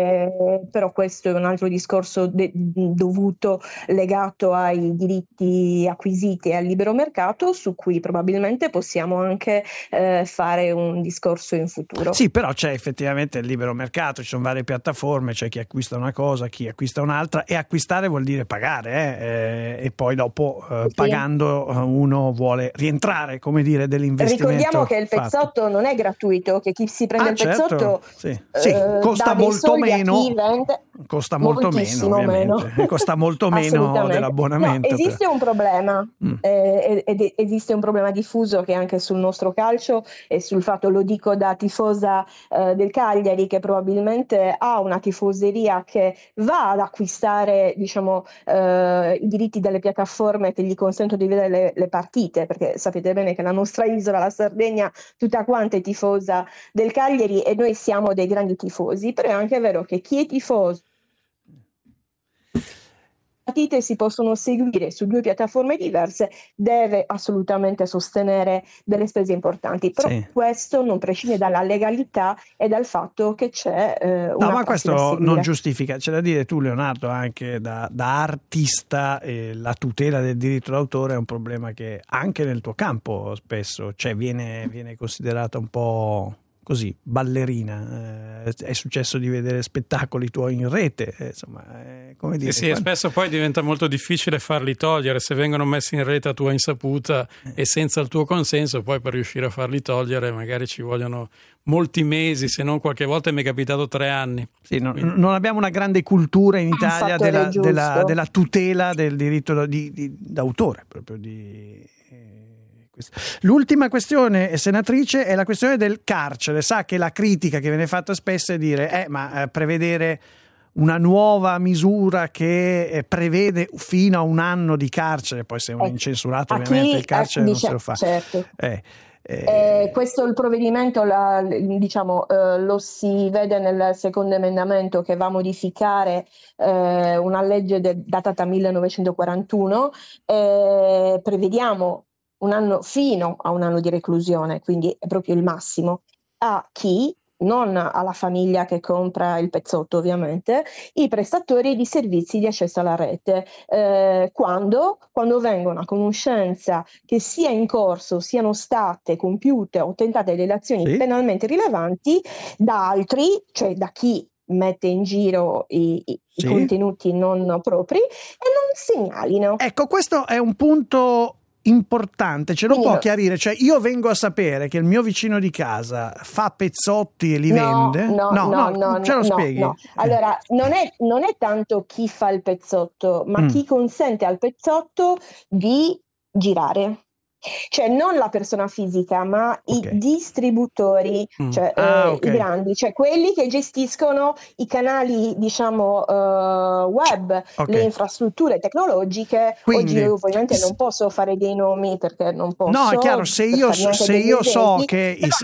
eh, però questo è un altro discorso de- dovuto, legato ai diritti acquisiti e al libero mercato, su cui probabilmente possiamo anche Eh, fare un discorso in futuro. Sì, però c'è effettivamente il libero mercato, ci sono varie piattaforme, c'è chi acquista una cosa, chi acquista un'altra, e acquistare vuol dire pagare eh, eh, e poi dopo eh, sì. pagando uno vuole rientrare, come dire, dell'investimento. Ricordiamo che il pezzotto fatto. Non è gratuito, che chi si prende ah, il pezzotto certo. sì. Sì, eh, costa molto meno costa molto meno, meno. costa molto meno dell'abbonamento. No, esiste un problema mm. eh, ed esiste un problema diffuso che anche sul nostro calcio e sul fatto, lo dico da tifosa eh, del Cagliari, che probabilmente ha una tifoseria che va ad acquistare, diciamo, eh, i diritti delle piattaforme che gli consentono di vedere le, le partite, perché sapete bene che la nostra isola, la Sardegna, tutta quanta è tifosa del Cagliari e noi siamo dei grandi tifosi. Però è anche vero che chi è tifoso, partite si possono seguire su due piattaforme diverse, deve assolutamente sostenere delle spese importanti, però sì. Questo non prescinde dalla legalità e dal fatto che c'è eh, una no, ma questo non giustifica, c'è da dire, tu Leonardo, anche da, da artista, eh, la tutela del diritto d'autore è un problema che anche nel tuo campo spesso cioè, viene, viene considerata un po' così, ballerina. Eh, è successo di vedere spettacoli tuoi in rete, eh, insomma, eh, come dire. Sì, sì, quando... spesso poi diventa molto difficile farli togliere, se vengono messi in rete a tua insaputa eh. e senza il tuo consenso, poi per riuscire a farli togliere magari ci vogliono molti mesi, se non qualche volta mi è capitato tre anni. Sì, no, non abbiamo una grande cultura in Italia della, della, della tutela del diritto di, di, d'autore, proprio di... L'ultima questione, senatrice, è la questione del carcere. Sa che la critica che viene fatta spesso è dire eh, ma eh, prevedere una nuova misura che eh, prevede fino a un anno di carcere, poi se è un incensurato ovviamente il carcere non se lo fa. Certo. Eh, eh, eh, questo il provvedimento la, diciamo eh, lo si vede nel secondo emendamento che va a modificare eh, una legge de, datata millenovecentoquarantuno. Eh, prevediamo un anno, fino a un anno di reclusione, quindi è proprio il massimo, a chi, non alla famiglia che compra il pezzotto ovviamente, i prestatori di servizi di accesso alla rete, eh, quando, quando vengono a conoscenza che sia in corso, siano state compiute o tentate delle azioni sì. penalmente rilevanti da altri, cioè da chi mette in giro i, i, sì. i contenuti non propri e non segnalino. Ecco, questo è un punto importante, ce lo Quindi può no. chiarire? Cioè io vengo a sapere che il mio vicino di casa fa pezzotti e li no, vende? No, no, no, no, no ce lo no, spieghi? No. Allora, non è, non è tanto chi fa il pezzotto, ma mm. chi consente al pezzotto di girare. Cioè non la persona fisica, ma okay. i distributori, mm. cioè ah, eh, okay. i grandi, cioè quelli che gestiscono i canali, diciamo, uh, web, okay. le infrastrutture tecnologiche. Quindi, oggi io ovviamente non posso fare dei nomi perché non posso. No, è chiaro, se io, se io so che... Però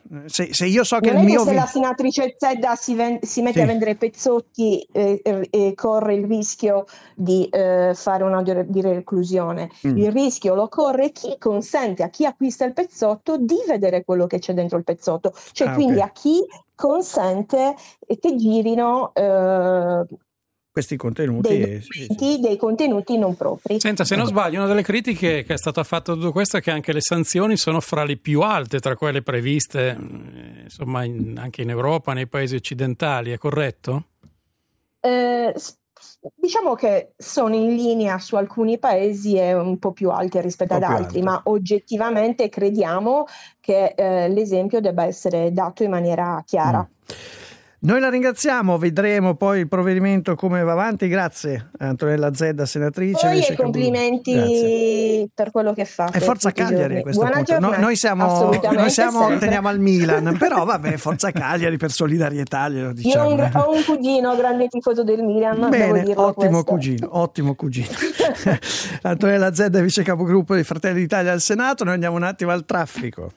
Se, se io so che non il è mio che se vi- la senatrice Zedda si, ven- si mette Sì. a vendere pezzotti e, e- e corre il rischio di eh, fare una di di reclusione. Mm. Il rischio lo corre chi consente a chi acquista il pezzotto di vedere quello che c'è dentro il pezzotto, cioè Ah, quindi ok. a chi consente che girino eh, questi contenuti dei, eh, sì, sì. documenti, dei contenuti non propri. Senta, se non sbaglio, una delle critiche che è stata fatta a tutto questo è che anche le sanzioni sono fra le più alte tra quelle previste, eh, insomma, in- anche in Europa, nei paesi occidentali, è corretto? Eh, s- diciamo che sono in linea su alcuni paesi e un po' più alte rispetto Un ad po' più altri, alte. ma oggettivamente crediamo che eh, l'esempio debba essere dato in maniera chiara. Mm. Noi la ringraziamo, vedremo poi il provvedimento come va avanti. Grazie Antonella Zedda, senatrice. Poi vice e capogruppo. Grazie. complimenti per quello che fate. E Forza tutti i Cagliari a giorni. questo Buona punto. No- giornata. noi siamo, Assolutamente, noi siamo sempre. teniamo al Milan, però vabbè, Forza Cagliari per solidarietà glielo Io ho diciamo. un, ho un cugino grande tifoso del Milan, devo Bene, dirlo ottimo questo. cugino, ottimo cugino. Antonella Zedda, vice capogruppo dei Fratelli d'Italia al Senato. Noi andiamo un attimo al traffico.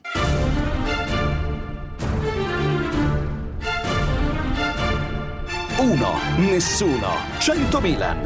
Uno, nessuno, cento Milan.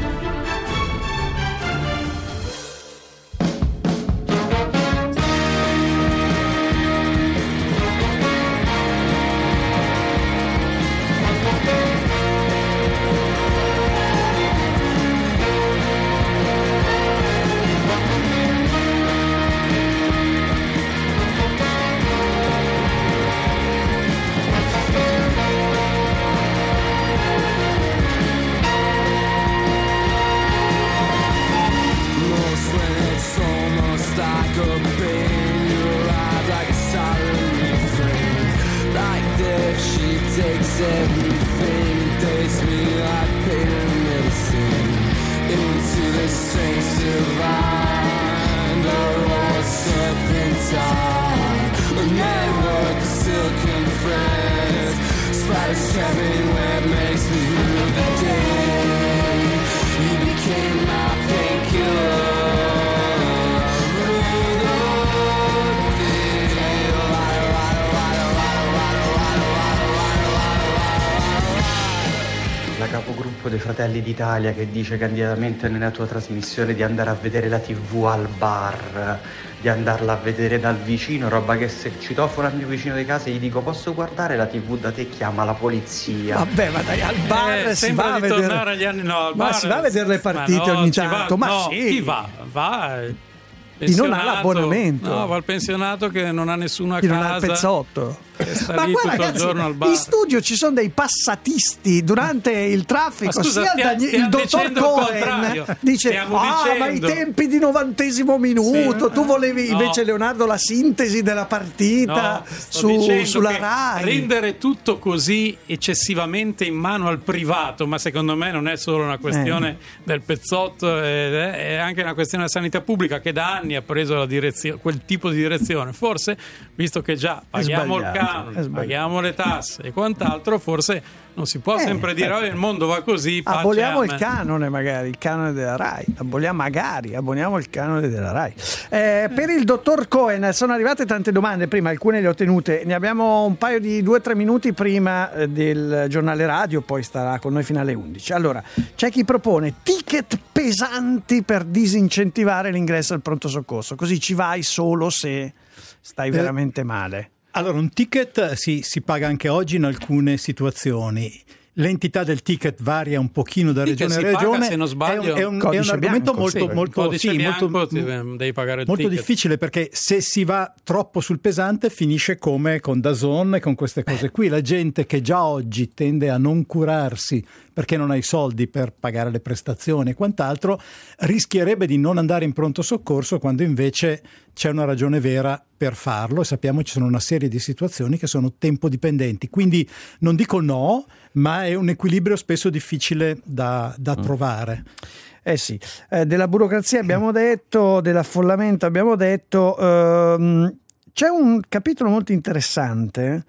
La capogruppo dei Fratelli d'Italia che dice candidamente nella tua trasmissione di andare a vedere la tivù al bar, di andarla a vedere dal vicino, roba che se citofono al mio vicino di casa e gli dico posso guardare la tivù da te, chiama la polizia. Vabbè, ma dai, al bar Eh, si sembra va a di vedere. tornare agli anni no, al Ma bar- si va a vedere le partite ma no, ogni ci va- tanto, ma no, sì. chi va? Va eh, Chi non ha pensionato. l'abbonamento. No, va al pensionato che non ha nessuno a Chi casa. non ha il pezzotto. Che sta Ma lì guarda, tutto il ragazzi, giorno al bar. in studio ci sono dei passatisti durante il traffico. Ma scusa, sia stia- Dagni- stiamo il dottor dicendo il Cohen contrario. dice: Stiamo Ah, ma i dicendo." tempi di novantesimo minuto. Sì. Tu volevi No. invece, Leonardo, la sintesi della partita No, sto su- dicendo sulla che Rai. rendere tutto così eccessivamente in mano al privato, ma secondo me non è solo una questione Eh. del pezzotto, è, è anche una questione della sanità pubblica che da anni ha preso la direzione, quel tipo di direzione. Forse, visto che già paghiamo il sbagliato, è canone, sbagliato. paghiamo le tasse e quant'altro, forse non si può Eh, sempre dire eh. "Oh, il mondo va così, pace Aboliamo a il me". canone, magari il canone della Rai. Aboliamo, magari aboliamo il canone della Rai. Eh, per il dottor Cohen sono arrivate tante domande. Prima alcune le ho tenute, ne abbiamo un paio di due o tre minuti prima eh, del giornale radio, poi starà con noi fino alle undici. Allora, c'è chi propone ticket pesanti per disincentivare l'ingresso al pronto soccorso, così ci vai solo se stai veramente male. Allora, un ticket si, si paga anche oggi in alcune situazioni. L'entità del ticket varia un pochino da Ticket regione a si paga, regione. se non sbaglio, è un, è un- è codice un argomento bianco, molto, sì. molto, Codice sì, bianco, molto, ti- devi pagare il molto ticket. difficile, perché se si va troppo sul pesante finisce come con DAZN e con queste cose qui. La gente che già oggi tende a non curarsi perché non ha i soldi per pagare le prestazioni e quant'altro, rischierebbe di non andare in pronto soccorso quando invece c'è una ragione vera per farlo, e sappiamo ci sono una serie di situazioni che sono tempo dipendenti. Quindi non dico no, ma è un equilibrio spesso difficile da, da trovare. Eh sì, eh, della burocrazia abbiamo detto, dell'affollamento abbiamo detto. ehm, c'è un capitolo molto interessante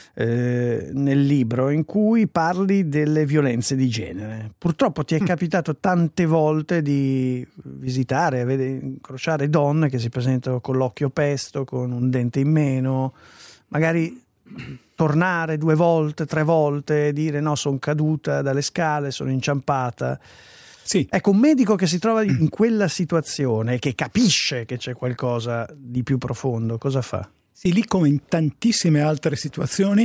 eh, nel libro in cui parli delle violenze di genere. Purtroppo ti è capitato tante volte di visitare, vede- incrociare donne che si presentano con l'occhio pesto, con un dente in meno, magari tornare due volte, tre volte e dire no, sono caduta dalle scale, sono inciampata. Sì. Ecco, un medico che si trova in quella situazione e che capisce che c'è qualcosa di più profondo, cosa fa? Sì, lì come in tantissime altre situazioni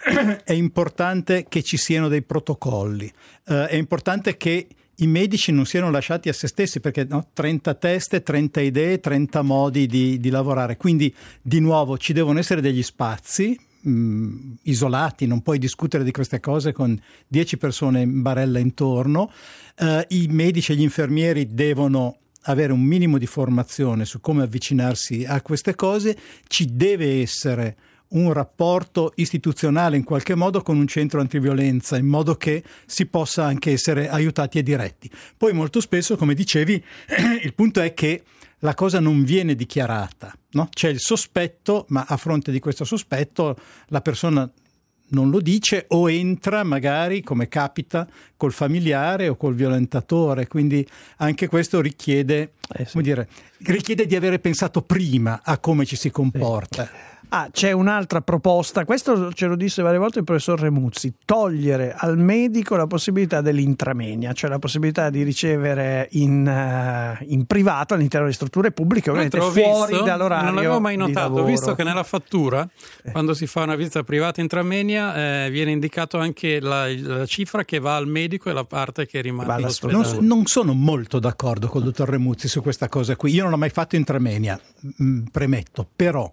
è importante che ci siano dei protocolli, uh, è importante che i medici non siano lasciati a se stessi, perché no, trenta teste, trenta idee, trenta modi di, di lavorare, quindi di nuovo ci devono essere degli spazi mh, isolati, non puoi discutere di queste cose con dieci persone in barella intorno, uh, i medici e gli infermieri devono avere un minimo di formazione su come avvicinarsi a queste cose, ci deve essere un rapporto istituzionale in qualche modo con un centro antiviolenza, in modo che si possa anche essere aiutati e diretti. Poi molto spesso, come dicevi, il punto è che la cosa non viene dichiarata, no? C'è il sospetto, ma a fronte di questo sospetto la persona non lo dice o entra magari, come capita, col familiare o col violentatore, quindi anche questo richiede, eh sì. come dire, richiede di avere pensato prima a come ci si comporta. Sì. Ah, c'è un'altra proposta, questo ce lo disse varie volte il professor Remuzzi, togliere al medico la possibilità dell'intramenia, cioè la possibilità di ricevere in, uh, in privato all'interno delle strutture pubbliche, ovviamente fuori visto, dall'orario. Non l'avevo mai notato, ho visto che nella fattura, eh. quando si fa una visita privata intramenia, eh, viene indicato anche la, la cifra che va al medico e la parte che rimane all'ospedale. Non, non sono molto d'accordo col dottor Remuzzi su questa cosa qui, io non ho mai fatto intramenia, mh, premetto, però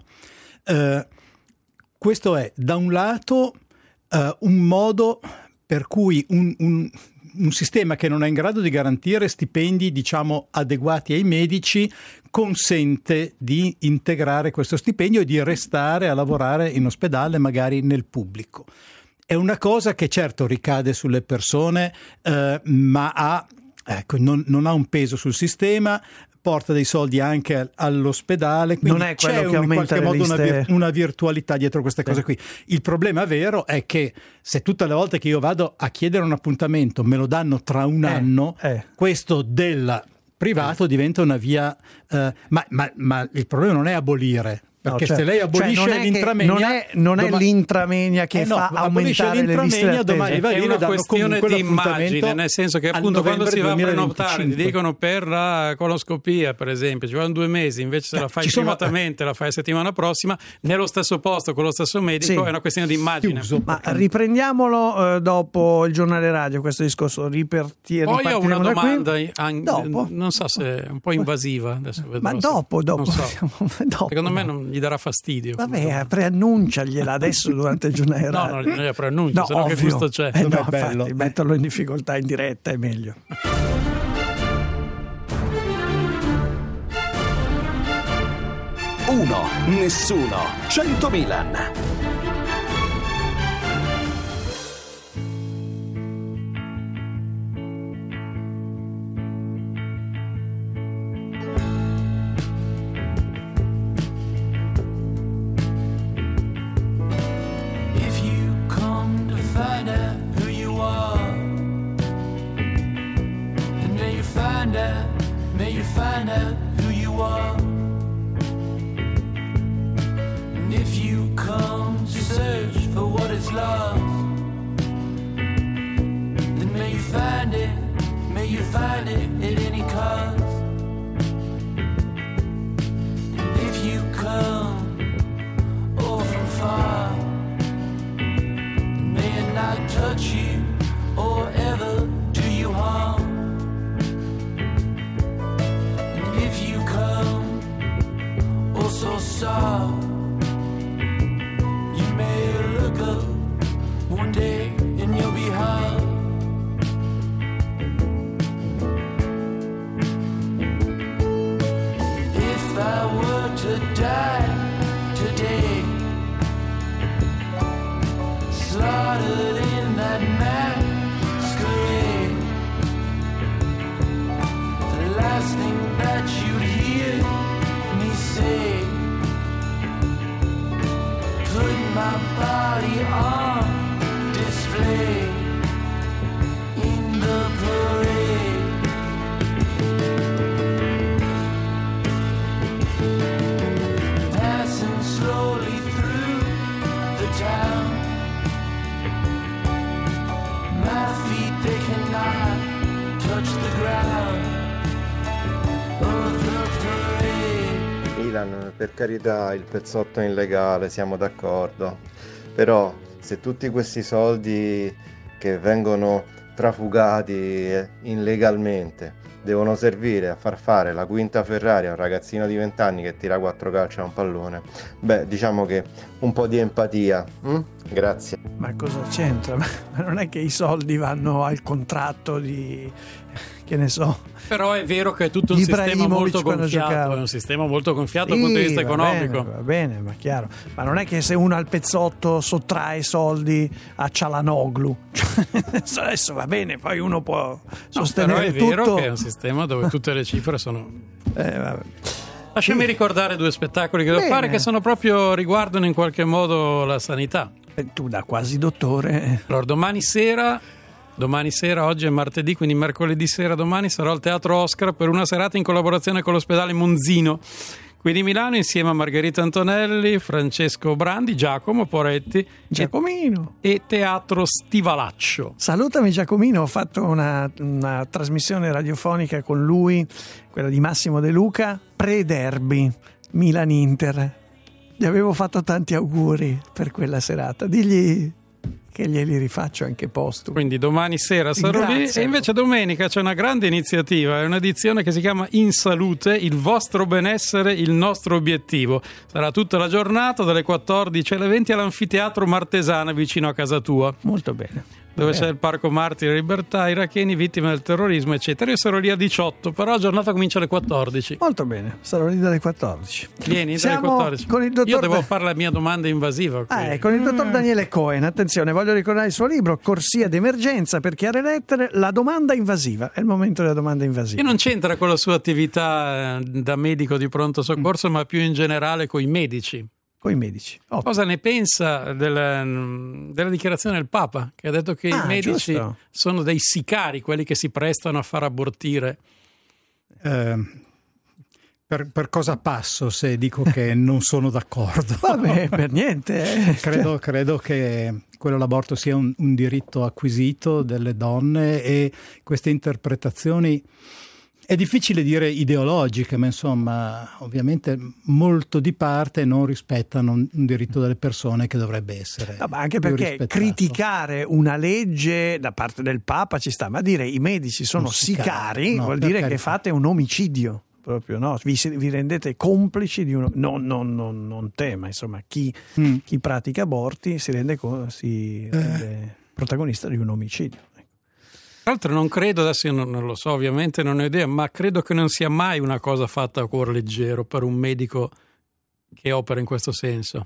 Uh, questo è da un lato uh, un modo per cui un, un, un sistema che non è in grado di garantire stipendi, diciamo, adeguati ai medici consente di integrare questo stipendio e di restare a lavorare in ospedale, magari nel pubblico. È una cosa che certo ricade sulle persone, uh, ma ha, ecco, non, non ha un peso sul sistema, porta dei soldi anche all'ospedale, quindi non è quello c'è che un, in qualche modo liste... una, vir- una virtualità dietro queste cose qui. Il problema vero è che se tutte le volte che io vado a chiedere un appuntamento me lo danno tra un eh, anno, eh. questo del privato diventa una via... Eh, ma, ma, ma il problema non è abolire, perché no, cioè, se lei abolisce cioè non l'intramenia... Non è, non è domani, l'intramenia che eh no, fa aumentare le liste d'attesa. Domani va è una questione di immagine, nel senso che appunto quando si va a prenotare ti dicono per la coloscopia, per esempio, ci vanno due mesi, invece se eh, la fai privatamente sono... la fai la settimana prossima, nello stesso posto, con lo stesso medico, sì. È una questione di immagine. Chiuso. Ma riprendiamolo eh, dopo il giornale radio, questo discorso. Riparti- Poi ho una da domanda, qui. An- dopo. non so se è un po' invasiva. Adesso vedrò. Ma dopo, dopo. Non so. dopo. Secondo me non gli darà fastidio. Vabbè, preannunciagliela adesso durante il giornale radio. No, non gliela preannuncio, no, sennò che gusto c'è. Eh, no, è bello. Infatti, metterlo in difficoltà in diretta è meglio. Uno, nessuno, cento Milan. Milan, per carità, il pezzotto è illegale, siamo d'accordo, però se tutti questi soldi che vengono trafugati illegalmente devono servire a far fare la quinta Ferrari a un ragazzino di venti anni che tira quattro calci a un pallone, beh, diciamo che un po' di empatia. hm? Grazie. Ma cosa c'entra? Ma non è che i soldi vanno al contratto di, che ne so. Però è vero che è tutto un sistema molto gonfiato, è un sistema molto gonfiato sì, dal punto di vista va economico. Bene, va bene, ma chiaro. Ma non è che se uno al pezzotto sottrae soldi a Cialanoglu, adesso va bene, poi uno può sostenere no, però è vero tutto. che è un sistema dove tutte le cifre sono... Eh, vabbè. Lasciami sì. ricordare due spettacoli che devo Bene. fare che sono proprio riguardano in qualche modo la sanità. E tu da quasi dottore. Allora, domani sera, domani sera, oggi è martedì, quindi mercoledì sera domani sarò al Teatro Oscar per una serata in collaborazione con l'ospedale Monzino qui di Milano, insieme a Margherita Antonelli, Francesco Brandi, Giacomo Poretti Giacomino e Teatro Stivalaccio. Salutami Giacomino, ho fatto una, una trasmissione radiofonica con lui, quella di Massimo De Luca, pre-derby Milan-Inter. Gli avevo fatto tanti auguri per quella serata, digli che glieli rifaccio anche posto. Quindi domani sera sarò Grazie. lì e invece domenica c'è una grande iniziativa, è un'edizione che si chiama In Salute, il vostro benessere, il nostro obiettivo. Sarà tutta la giornata dalle quattordici alle venti all'Anfiteatro Martesana vicino a casa tua. Molto bene. Dove Bene. c'è il Parco Martiri Libertà, iracheni, vittime del terrorismo, eccetera. Io sarò lì a diciotto, però la giornata comincia alle quattordici. Molto bene, sarò lì dalle quattordici. Vieni dalle Siamo quattordici. con il dottor Io devo Da- fare la mia domanda invasiva. qui. Ah, eh, con il dottor Daniele Cohen, attenzione, voglio ricordare il suo libro Corsia d'emergenza per chiare lettere, la domanda invasiva, è il momento della domanda invasiva. E non c'entra con la sua attività eh, da medico di pronto soccorso, mm. ma più in generale con i medici. Con i medici. Oh. Cosa ne pensa della, della dichiarazione del Papa, che ha detto che Ah, i medici giusto. sono dei sicari, quelli che si prestano a far abortire? Eh, per, per cosa passo se dico che non sono d'accordo? Vabbè, per niente. Eh. credo, credo che quello all'aborto sia un, un diritto acquisito delle donne e queste interpretazioni... È difficile dire ideologiche, ma insomma, ovviamente molto di parte non rispettano un, un diritto delle persone che dovrebbe essere. No, ma anche più perché rispettato. criticare una legge da parte del Papa ci sta, ma dire i medici sono Non sicari, sicari no, vuol per dire carità. che fate un omicidio. Proprio, no? vi, vi rendete complici di uno. Non, non, non, non te, ma insomma, chi, Mm. chi pratica aborti si rende, co- si rende protagonista di un omicidio. Tra l'altro non credo, adesso io non, non lo so, ovviamente non ho idea, ma credo che non sia mai una cosa fatta a cuor leggero per un medico che opera in questo senso.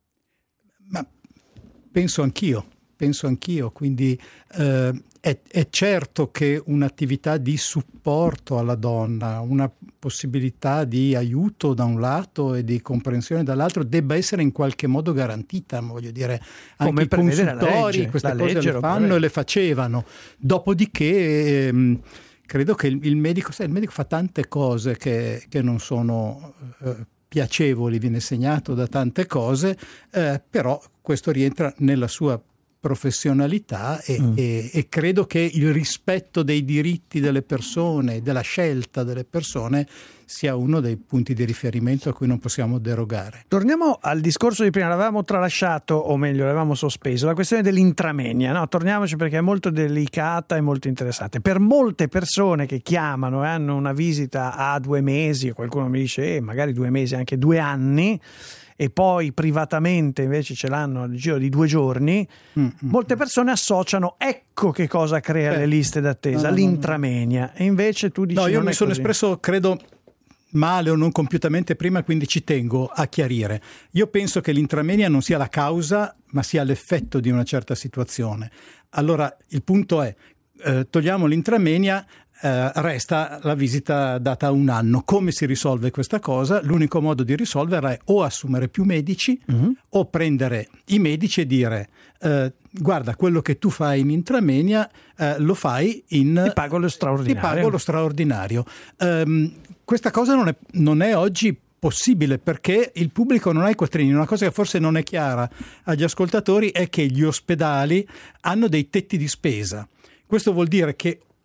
Ma penso anch'io, penso anch'io, quindi eh, è, è certo che un'attività di supporto alla donna, una possibilità di aiuto da un lato e di comprensione dall'altro debba essere in qualche modo garantita, voglio dire, anche Come i prevede la consultori legge, queste la cose legge le lo fanno prevede. e le facevano. Dopodiché ehm, credo che il, il medico, sai, il medico fa tante cose che, che non sono eh, piacevoli, viene segnato da tante cose, eh, però questo rientra nella sua professionalità e, Mm. e, e credo che il rispetto dei diritti delle persone, della scelta delle persone sia uno dei punti di riferimento a cui non possiamo derogare. Torniamo al discorso di prima, l'avevamo tralasciato, o meglio l'avevamo sospeso, la questione dell'intramenia, no? Torniamoci perché è molto delicata e molto interessante. Per molte persone che chiamano e hanno una visita a due mesi, qualcuno mi dice eh, magari due mesi, anche due anni, e poi privatamente invece ce l'hanno al giro di due giorni, Mm, mm. molte persone associano, ecco che cosa crea Beh, le liste d'attesa, no, no, no, l'intramenia. E invece tu dici No, io non mi è sono così. espresso, credo, male o non compiutamente prima, quindi ci tengo a chiarire. Io penso che l'intramenia non sia la causa, ma sia l'effetto di una certa situazione. Allora, il punto è, eh, togliamo l'intramenia, eh, resta la visita data a un anno. Come si risolve questa cosa? L'unico modo di risolverla è o assumere più medici Mm-hmm. o prendere i medici e dire eh, guarda, quello che tu fai in intramenia eh, lo fai in... Ti pago lo straordinario. Ti pago lo straordinario. Ehm, questa cosa non è, non è oggi possibile perché il pubblico non ha i quattrini. Una cosa che forse non è chiara agli ascoltatori è che gli ospedali hanno dei tetti di spesa. Questo vuol dire che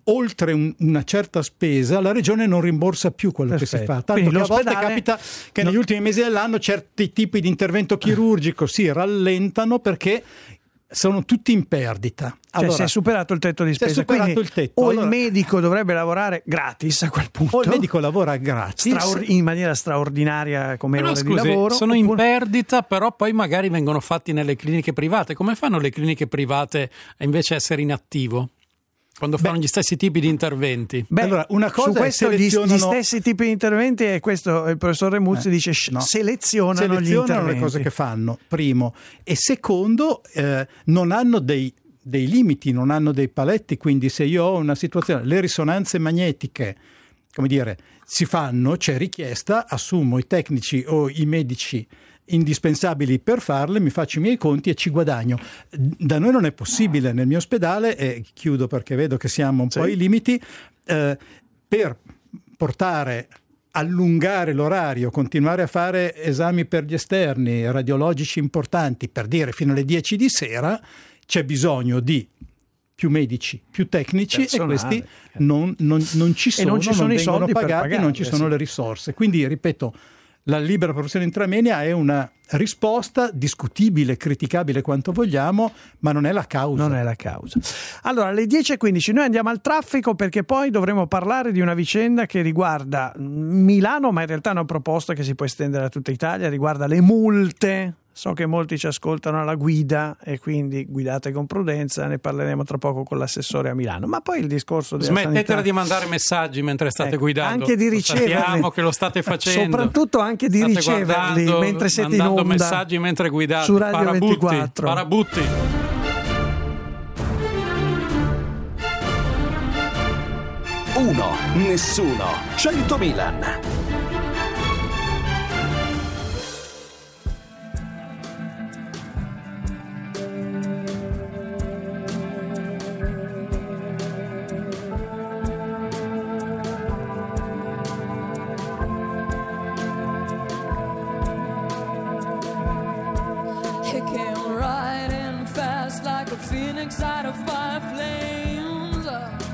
oltre un, una certa spesa la regione non rimborsa più quello Perfetto. che si fa. Tanto Quindi che a volte l'ospedale- capita che no. negli ultimi mesi dell'anno certi tipi di intervento chirurgico si rallentano perché sono tutti in perdita. Cioè, Allora, si è superato il tetto di si è spesa, superato quindi il tetto. o Allora- il medico dovrebbe lavorare gratis a quel punto, o il medico lavora gratis, straor- in maniera straordinaria come Però ore scusi, di lavoro, sono in oppure- perdita, però poi magari vengono fatti nelle cliniche private. Come fanno le cliniche private a invece essere in attivo quando fanno Beh. gli stessi tipi di interventi? Beh, Allora, una cosa su è questo gli, gli selezionano- stessi tipi di interventi, e questo il professor Remuzzi Eh, dice sc- no. selezionano, gli selezionano interventi. le cose che fanno, primo, e secondo eh, non hanno dei, dei limiti, non hanno dei paletti, quindi se io ho una situazione, le risonanze magnetiche, come dire, si fanno, c'è richiesta, assumo i tecnici o i medici indispensabili per farle, mi faccio i miei conti e ci guadagno. Da noi non è possibile nel mio ospedale, e chiudo perché vedo che siamo un Sì. po' ai limiti, eh, per portare allungare l'orario, continuare a fare esami per gli esterni, radiologici importanti, per dire fino alle dieci di sera, c'è bisogno di più medici, più tecnici, Personale, e questi certo. non, non- non ci E sono, non ci sono i vengono soldi per pagati, pagarle, non ci sono sì. le risorse. Quindi, ripeto, la libera professione intramenia è una risposta discutibile, criticabile quanto vogliamo, ma non è la causa. Non è la causa. Allora, alle dieci e quindici noi andiamo al traffico, perché poi dovremo parlare di una vicenda che riguarda Milano, ma in realtà è una proposta che si può estendere a tutta Italia, riguarda le multe. So che molti ci ascoltano alla guida e quindi guidate con prudenza, ne parleremo tra poco con l'assessore a Milano. Ma poi il discorso della Smettetela sanità, di mandare messaggi mentre state ecco, guidando. anche di Lo riceverli. sappiamo che lo state facendo. Soprattutto anche di State riceverli guardando, mentre siete in mandando onda messaggi mentre guidate. su Radio Parabutti, ventiquattro. parabutti. uno, nessuno, cento Milan. He came riding fast like a phoenix out of fire flames.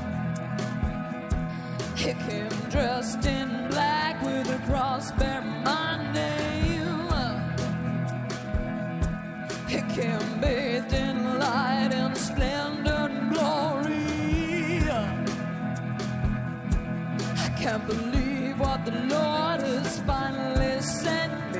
He came dressed in black with a cross bearing my name. He came bathed in light and splendor and glory. I can't believe what the Lord has finally sent me.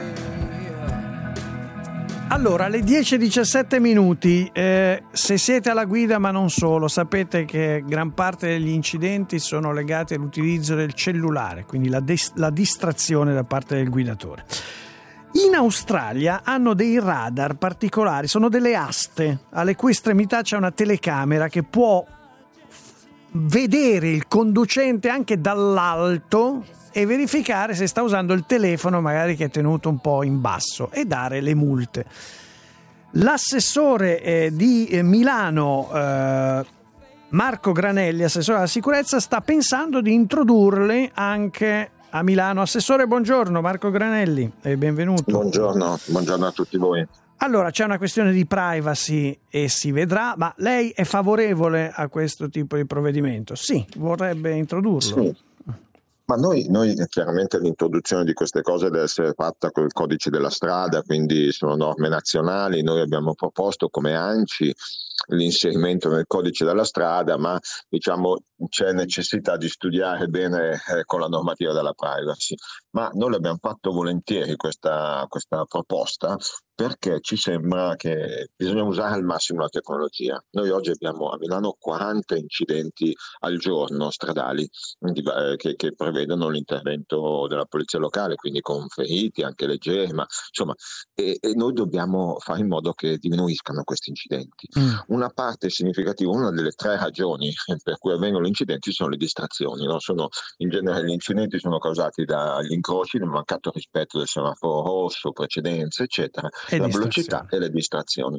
Allora, alle dieci e diciassette minuti, eh, se siete alla guida, ma non solo, sapete che gran parte degli incidenti sono legati all'utilizzo del cellulare, quindi la, dis- la distrazione da parte del guidatore. In Australia hanno dei radar particolari, sono delle aste alle cui estremità c'è una telecamera che può vedere il conducente anche dall'alto e verificare se sta usando il telefono, magari che è tenuto un po' in basso, e dare le multe. L'assessore eh, di eh, Milano, eh, Marco Granelli, assessore alla sicurezza, sta pensando di introdurle anche a Milano. Assessore, buongiorno, Marco Granelli, e benvenuto. Buongiorno, buongiorno a tutti voi. Allora, c'è una questione di privacy e si vedrà, ma lei è favorevole a questo tipo di provvedimento? Sì, vorrebbe introdurlo? Sì. Ma noi, noi chiaramente l'introduzione di queste cose deve essere fatta col codice della strada, quindi sono norme nazionali. Noi abbiamo proposto come ANCI l'inserimento nel codice della strada, ma diciamo c'è necessità di studiare bene eh, con la normativa della privacy. Ma noi l'abbiamo fatto volentieri questa, questa proposta, perché ci sembra che bisogna usare al massimo la tecnologia. Noi oggi abbiamo a Milano quaranta incidenti al giorno stradali eh, che, che prevedono l'intervento della polizia locale, quindi con feriti anche leggeri, ma insomma, e, e noi dobbiamo fare in modo che diminuiscano questi incidenti. Mm. Una parte significativa, una delle tre ragioni per cui avvengono gli incidenti sono le distrazioni, no? Sono, in genere gli incidenti sono causati dagli incroci, dal mancato rispetto del semaforo rosso, precedenze, eccetera, e la velocità e le distrazioni.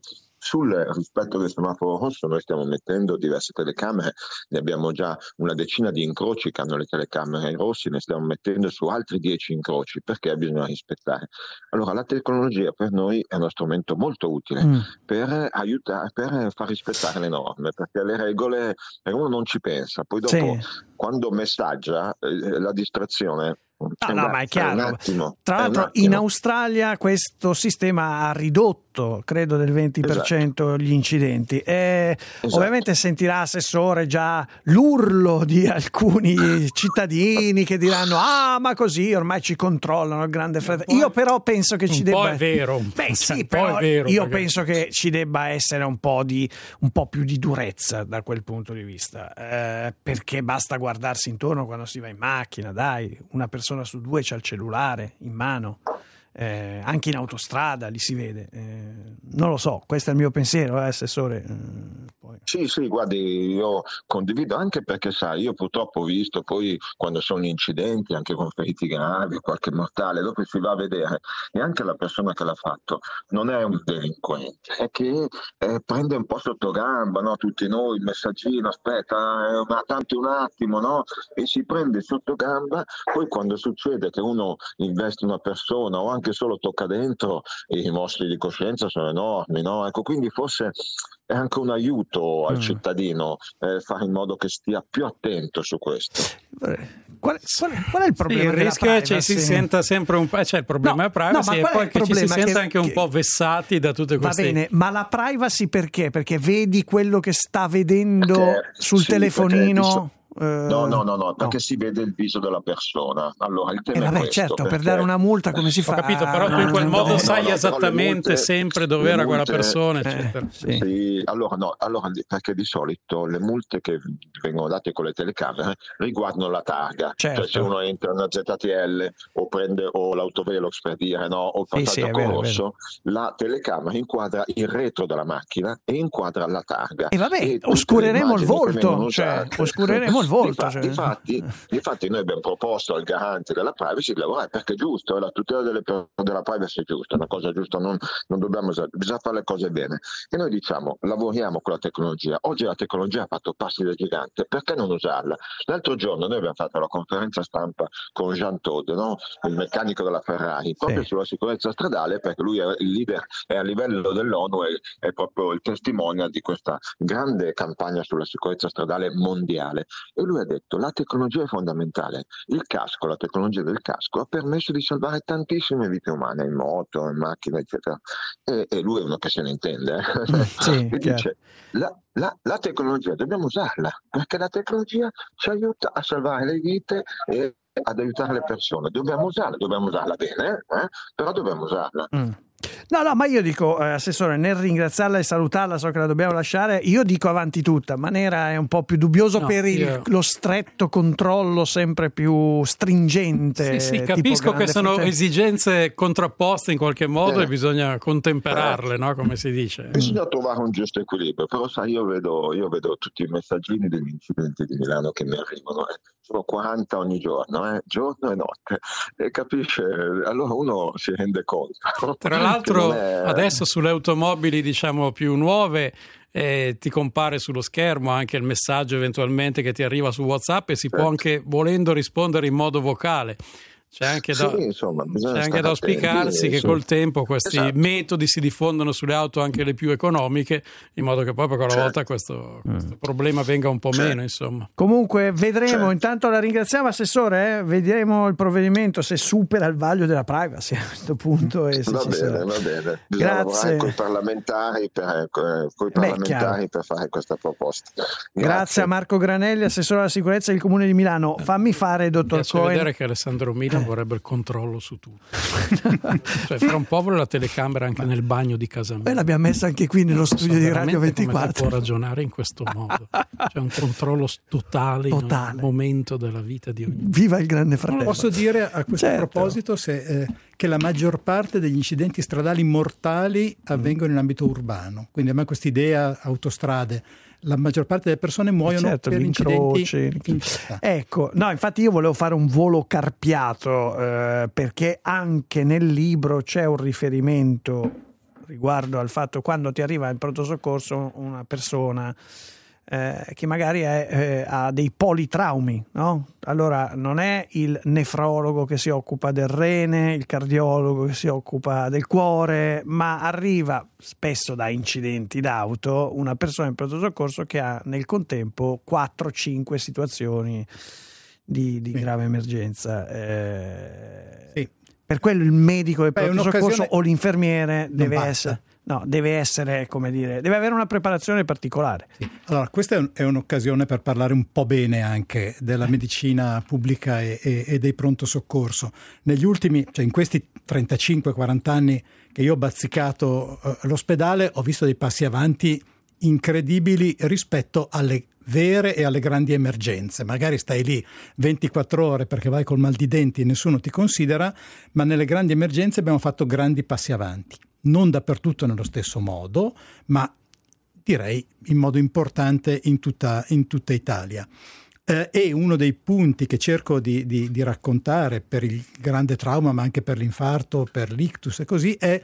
sul rispetto del semaforo rosso noi stiamo mettendo diverse telecamere, ne abbiamo già una decina di incroci che hanno le telecamere rossi, ne stiamo mettendo su altri dieci incroci, perché bisogna rispettare. Allora la tecnologia per noi è uno strumento molto utile mm. per aiutare, per far rispettare le norme, perché le regole uno non ci pensa, poi dopo sì. quando messaggia eh, la distrazione. No, no, ma è chiaro. Tra l'altro in Australia questo sistema ha ridotto, credo, del venti per cento esatto. gli incidenti. E esatto. Ovviamente sentirà, assessore, già l'urlo di alcuni cittadini che diranno ah, ma così ormai ci controllano il grande fratello. Io però penso che ci un debba... po' è vero. Beh sì, un però po' è vero, io perché... penso che ci debba essere un po' di un po' più di durezza da quel punto di vista, eh, perché basta guardarsi intorno quando si va in macchina, dai, una persona su due c'ha il cellulare in mano, eh, anche in autostrada li si vede, eh, non lo so, questo è il mio pensiero, eh, assessore. Eh, poi. Sì, sì, guardi, io condivido, anche perché sai, io purtroppo ho visto poi quando sono incidenti, anche con feriti gravi, qualche mortale, dopo si va a vedere e anche la persona che l'ha fatto non è un delinquente, è che eh, prende un po' sotto gamba, no? Tutti noi, il messaggino, aspetta, eh, ma tanto un attimo, no? E si prende sotto gamba, poi quando succede che uno investe una persona o anche solo tocca dentro, i mostri di coscienza sono enormi, no? Ecco, quindi forse è anche un aiuto al mm. cittadino eh, fare in modo che stia più attento su questo. Qual è, qual è, qual è il problema? Sì, il rischio è che ci si senta sempre un po', cioè il problema no, è privacy no, e poi che ci si senta che, anche un che, po' vessati da tutte queste. Va bene, ma la privacy perché? Perché vedi quello che sta vedendo perché, sul sì, telefonino? No, no, no, no, perché no. si vede il viso della persona. Allora il tema eh, vabbè, è questo, certo, perché... per dare una multa come si fa? Ho capito, però tu in quel modo no, sai no, no, esattamente multe, sempre dove era quella persona, eh, eccetera. Sì. Sì, allora no, allora perché di solito le multe che vengono date con le telecamere riguardano la targa, certo. Cioè se uno entra in una Z T L o prende o l'autovelox per dire no, o il passaggio sì, sì, con vero, rosso, la telecamera inquadra il retro della macchina e inquadra la targa. E vabbè, e oscureremo il volto, cioè, oscureremo il volto. Infatti, cioè. Infatti, infatti noi abbiamo proposto al garante della privacy di lavorare perché è giusto, la tutela delle, della privacy è giusta, è una cosa giusta, non, non dobbiamo bisogna fare le cose bene e noi diciamo lavoriamo con la tecnologia. Oggi la tecnologia ha fatto passi da gigante, perché non usarla? L'altro giorno noi abbiamo fatto la conferenza stampa con Jean Todt, no? Il meccanico della Ferrari, proprio sì. sulla sicurezza stradale, perché lui è il leader e a livello dell'ONU è, è proprio il testimonial di questa grande campagna sulla sicurezza stradale mondiale e lui ha detto la tecnologia è fondamentale. Il casco, la tecnologia del casco ha permesso di salvare tantissime vite umane in moto, in macchina, eccetera. E, e lui è uno che se ne intende. Eh? Sì, e dice, la, la, la tecnologia dobbiamo usarla, perché la tecnologia ci aiuta a salvare le vite e ad aiutare le persone. Dobbiamo usarla, dobbiamo usarla bene, eh? Però dobbiamo usarla. Mm. No, no, ma io dico, eh, assessore, nel ringraziarla e salutarla, so che la dobbiamo lasciare, io dico avanti tutta, Manera è un po' più dubbioso no, per il, io... lo stretto controllo sempre più stringente. Sì, sì, capisco che sono fratello. esigenze contrapposte in qualche modo eh. e bisogna contemperarle, eh. no? Come si dice. Bisogna trovare un giusto equilibrio, però sai, io vedo, io vedo tutti i messaggini degli incidenti di Milano che mi arrivano, eh. sono quaranta ogni giorno, eh? giorno e notte, e capisce, allora uno si rende conto. Tra l'altro è... adesso sulle automobili diciamo più nuove eh, ti compare sullo schermo anche il messaggio eventualmente che ti arriva su WhatsApp e si certo. può anche volendo rispondere in modo vocale. C'è anche da, sì, insomma, c'è anche da auspicarsi che col tempo questi esatto. metodi si diffondano sulle auto anche le più economiche, in modo che poi con la certo. volta questo, questo mm. problema venga un po' certo. meno, insomma. Comunque vedremo, certo. intanto la ringraziamo assessore, eh? vedremo il provvedimento se supera il vaglio della privacy a questo punto. E se va ci bene, sarà. va bene. Bisogna Grazie. con i parlamentari, per, coi parlamentari Beh, per fare questa proposta. Grazie. Grazie a Marco Granelli, assessore alla sicurezza del Comune di Milano. Fammi fare, dottor Piace Cohen. vedere che Alessandro Milan vorrebbe il controllo su tutto. Cioè, fra un po' vuole la telecamera anche nel bagno di casa mia. Beh, l'abbiamo messa anche qui nello studio so di Radio ventiquattro. Come si può ragionare in questo modo? C'è un controllo totale, totale. in ogni momento della vita di ognuno. Viva il grande fratello. Posso dire a questo certo. proposito se, eh, che la maggior parte degli incidenti stradali mortali avvengono in ambito urbano. Quindi a me questa idea autostrade, la maggior parte delle persone muoiono certo, per incidenti in città. Ecco, no, infatti io volevo fare un volo carpiato eh, perché anche nel libro c'è un riferimento riguardo al fatto quando ti arriva in pronto soccorso una persona eh, che magari è, eh, ha dei politraumi, no? Allora non è il nefrologo che si occupa del rene, il cardiologo che si occupa del cuore, ma arriva spesso da incidenti d'auto una persona in pronto soccorso che ha nel contempo quattro cinque situazioni di, di grave emergenza. Eh, sì. Per quello il medico del Beh, pronto soccorso o l'infermiere deve basta. essere, no, deve essere, come dire, deve avere una preparazione particolare. Sì. Allora, questa è, un, è un'occasione per parlare un po' bene anche della medicina pubblica e, e, e dei pronto soccorso. Negli ultimi, cioè in questi trentacinque quaranta anni che io ho bazzicato eh, l'ospedale, ho visto dei passi avanti incredibili rispetto alle vere e alle grandi emergenze. Magari stai lì ventiquattro ore perché vai col mal di denti e nessuno ti considera, ma nelle grandi emergenze abbiamo fatto grandi passi avanti. Non dappertutto nello stesso modo, ma direi in modo importante in tutta, in tutta Italia. Eh, e uno dei punti che cerco di, di, di raccontare per il grande trauma, ma anche per l'infarto, per l'ictus e così, è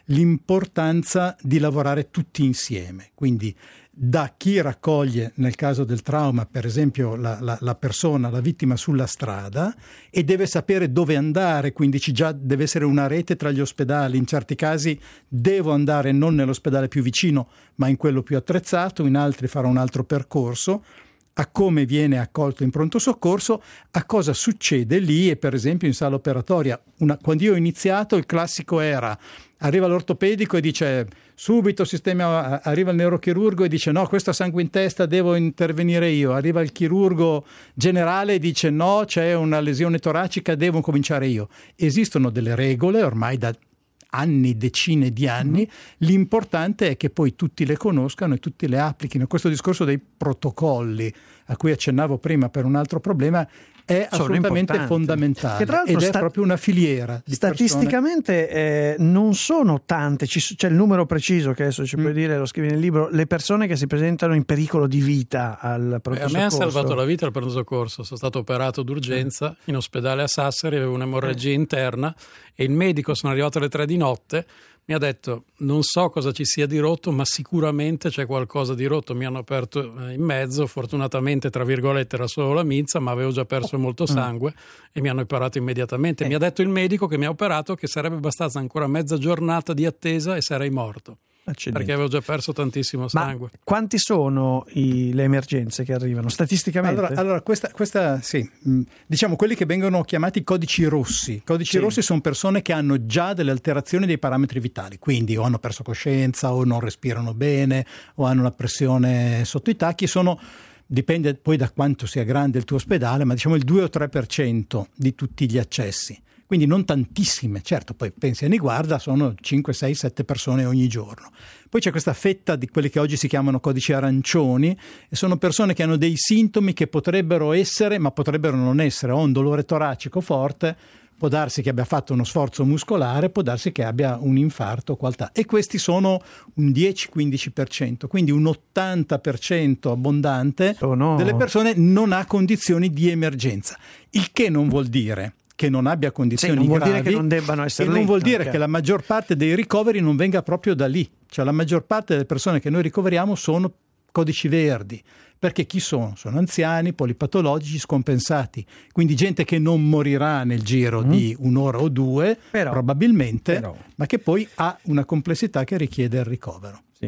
l'importanza di lavorare tutti insieme. Quindi da chi raccoglie, nel caso del trauma, per esempio la, la, la persona, la vittima sulla strada, e deve sapere dove andare, quindi ci già deve essere una rete tra gli ospedali. In certi casi devo andare non nell'ospedale più vicino, ma in quello più attrezzato, in altri farò un altro percorso, a come viene accolto in pronto soccorso, a cosa succede lì e per esempio in sala operatoria. Una, quando io ho iniziato il classico era: arriva l'ortopedico e dice subito sistema, arriva il neurochirurgo e dice no, questo ha sangue in testa, devo intervenire io. Arriva il chirurgo generale e dice no, c'è una lesione toracica, devo cominciare io. Esistono delle regole ormai da anni, decine di anni, l'importante è che poi tutti le conoscano e tutti le applichino. Questo discorso dei protocolli a cui accennavo prima per un altro problema è Sono assolutamente fondamentale, che tra l'altro ed è sta- proprio una filiera di statisticamente eh, non sono tante, ci, c'è il numero preciso che adesso ci puoi dire, lo scrivi nel libro, le persone che si presentano in pericolo di vita al pronto A me ha soccorso. salvato la vita al pronto soccorso. Sono stato operato d'urgenza in ospedale a Sassari, avevo un'emorragia interna e il medico, sono arrivato alle tre di notte, mi ha detto non so cosa ci sia di rotto, ma sicuramente c'è qualcosa di rotto. Mi hanno aperto in mezzo, fortunatamente tra virgolette era solo la milza, ma avevo già perso molto sangue e mi hanno operato immediatamente. Mi ha detto il medico che mi ha operato che sarebbe bastata ancora mezza giornata di attesa e sarei morto. Accidenti. Perché avevo già perso tantissimo sangue. Ma quanti sono i, le emergenze che arrivano statisticamente? Allora, allora questa, questa sì, diciamo quelli che vengono chiamati codici rossi. Codici Sì. rossi sono persone che hanno già delle alterazioni dei parametri vitali, quindi o hanno perso coscienza o non respirano bene o hanno la pressione sotto i tacchi. Sono, dipende poi da quanto sia grande il tuo ospedale, ma diciamo il due o tre per cento di tutti gli accessi. Quindi non tantissime, certo, poi pensi a Niguarda, sono cinque, sei, sette persone ogni giorno. Poi c'è questa fetta di quelli che oggi si chiamano codici arancioni, e sono persone che hanno dei sintomi che potrebbero essere, ma potrebbero non essere. Ho un dolore toracico forte, può darsi che abbia fatto uno sforzo muscolare, può darsi che abbia un infarto o qualità. E questi sono un dieci quindici per cento, quindi un ottanta per cento abbondante Sono- delle persone non ha condizioni di emergenza. Il che non vuol dire che non abbia condizioni Sì, non vuol gravi, dire che non debbano essere e non lì, vuol dire ok. che la maggior parte dei ricoveri non venga proprio da lì. Cioè la maggior parte delle persone che noi ricoveriamo sono codici verdi. Perché chi sono? Sono anziani, polipatologici, scompensati. Quindi gente che non morirà nel giro Mm. di un'ora o due, Però- probabilmente, però. ma che poi ha una complessità che richiede il ricovero. Sì.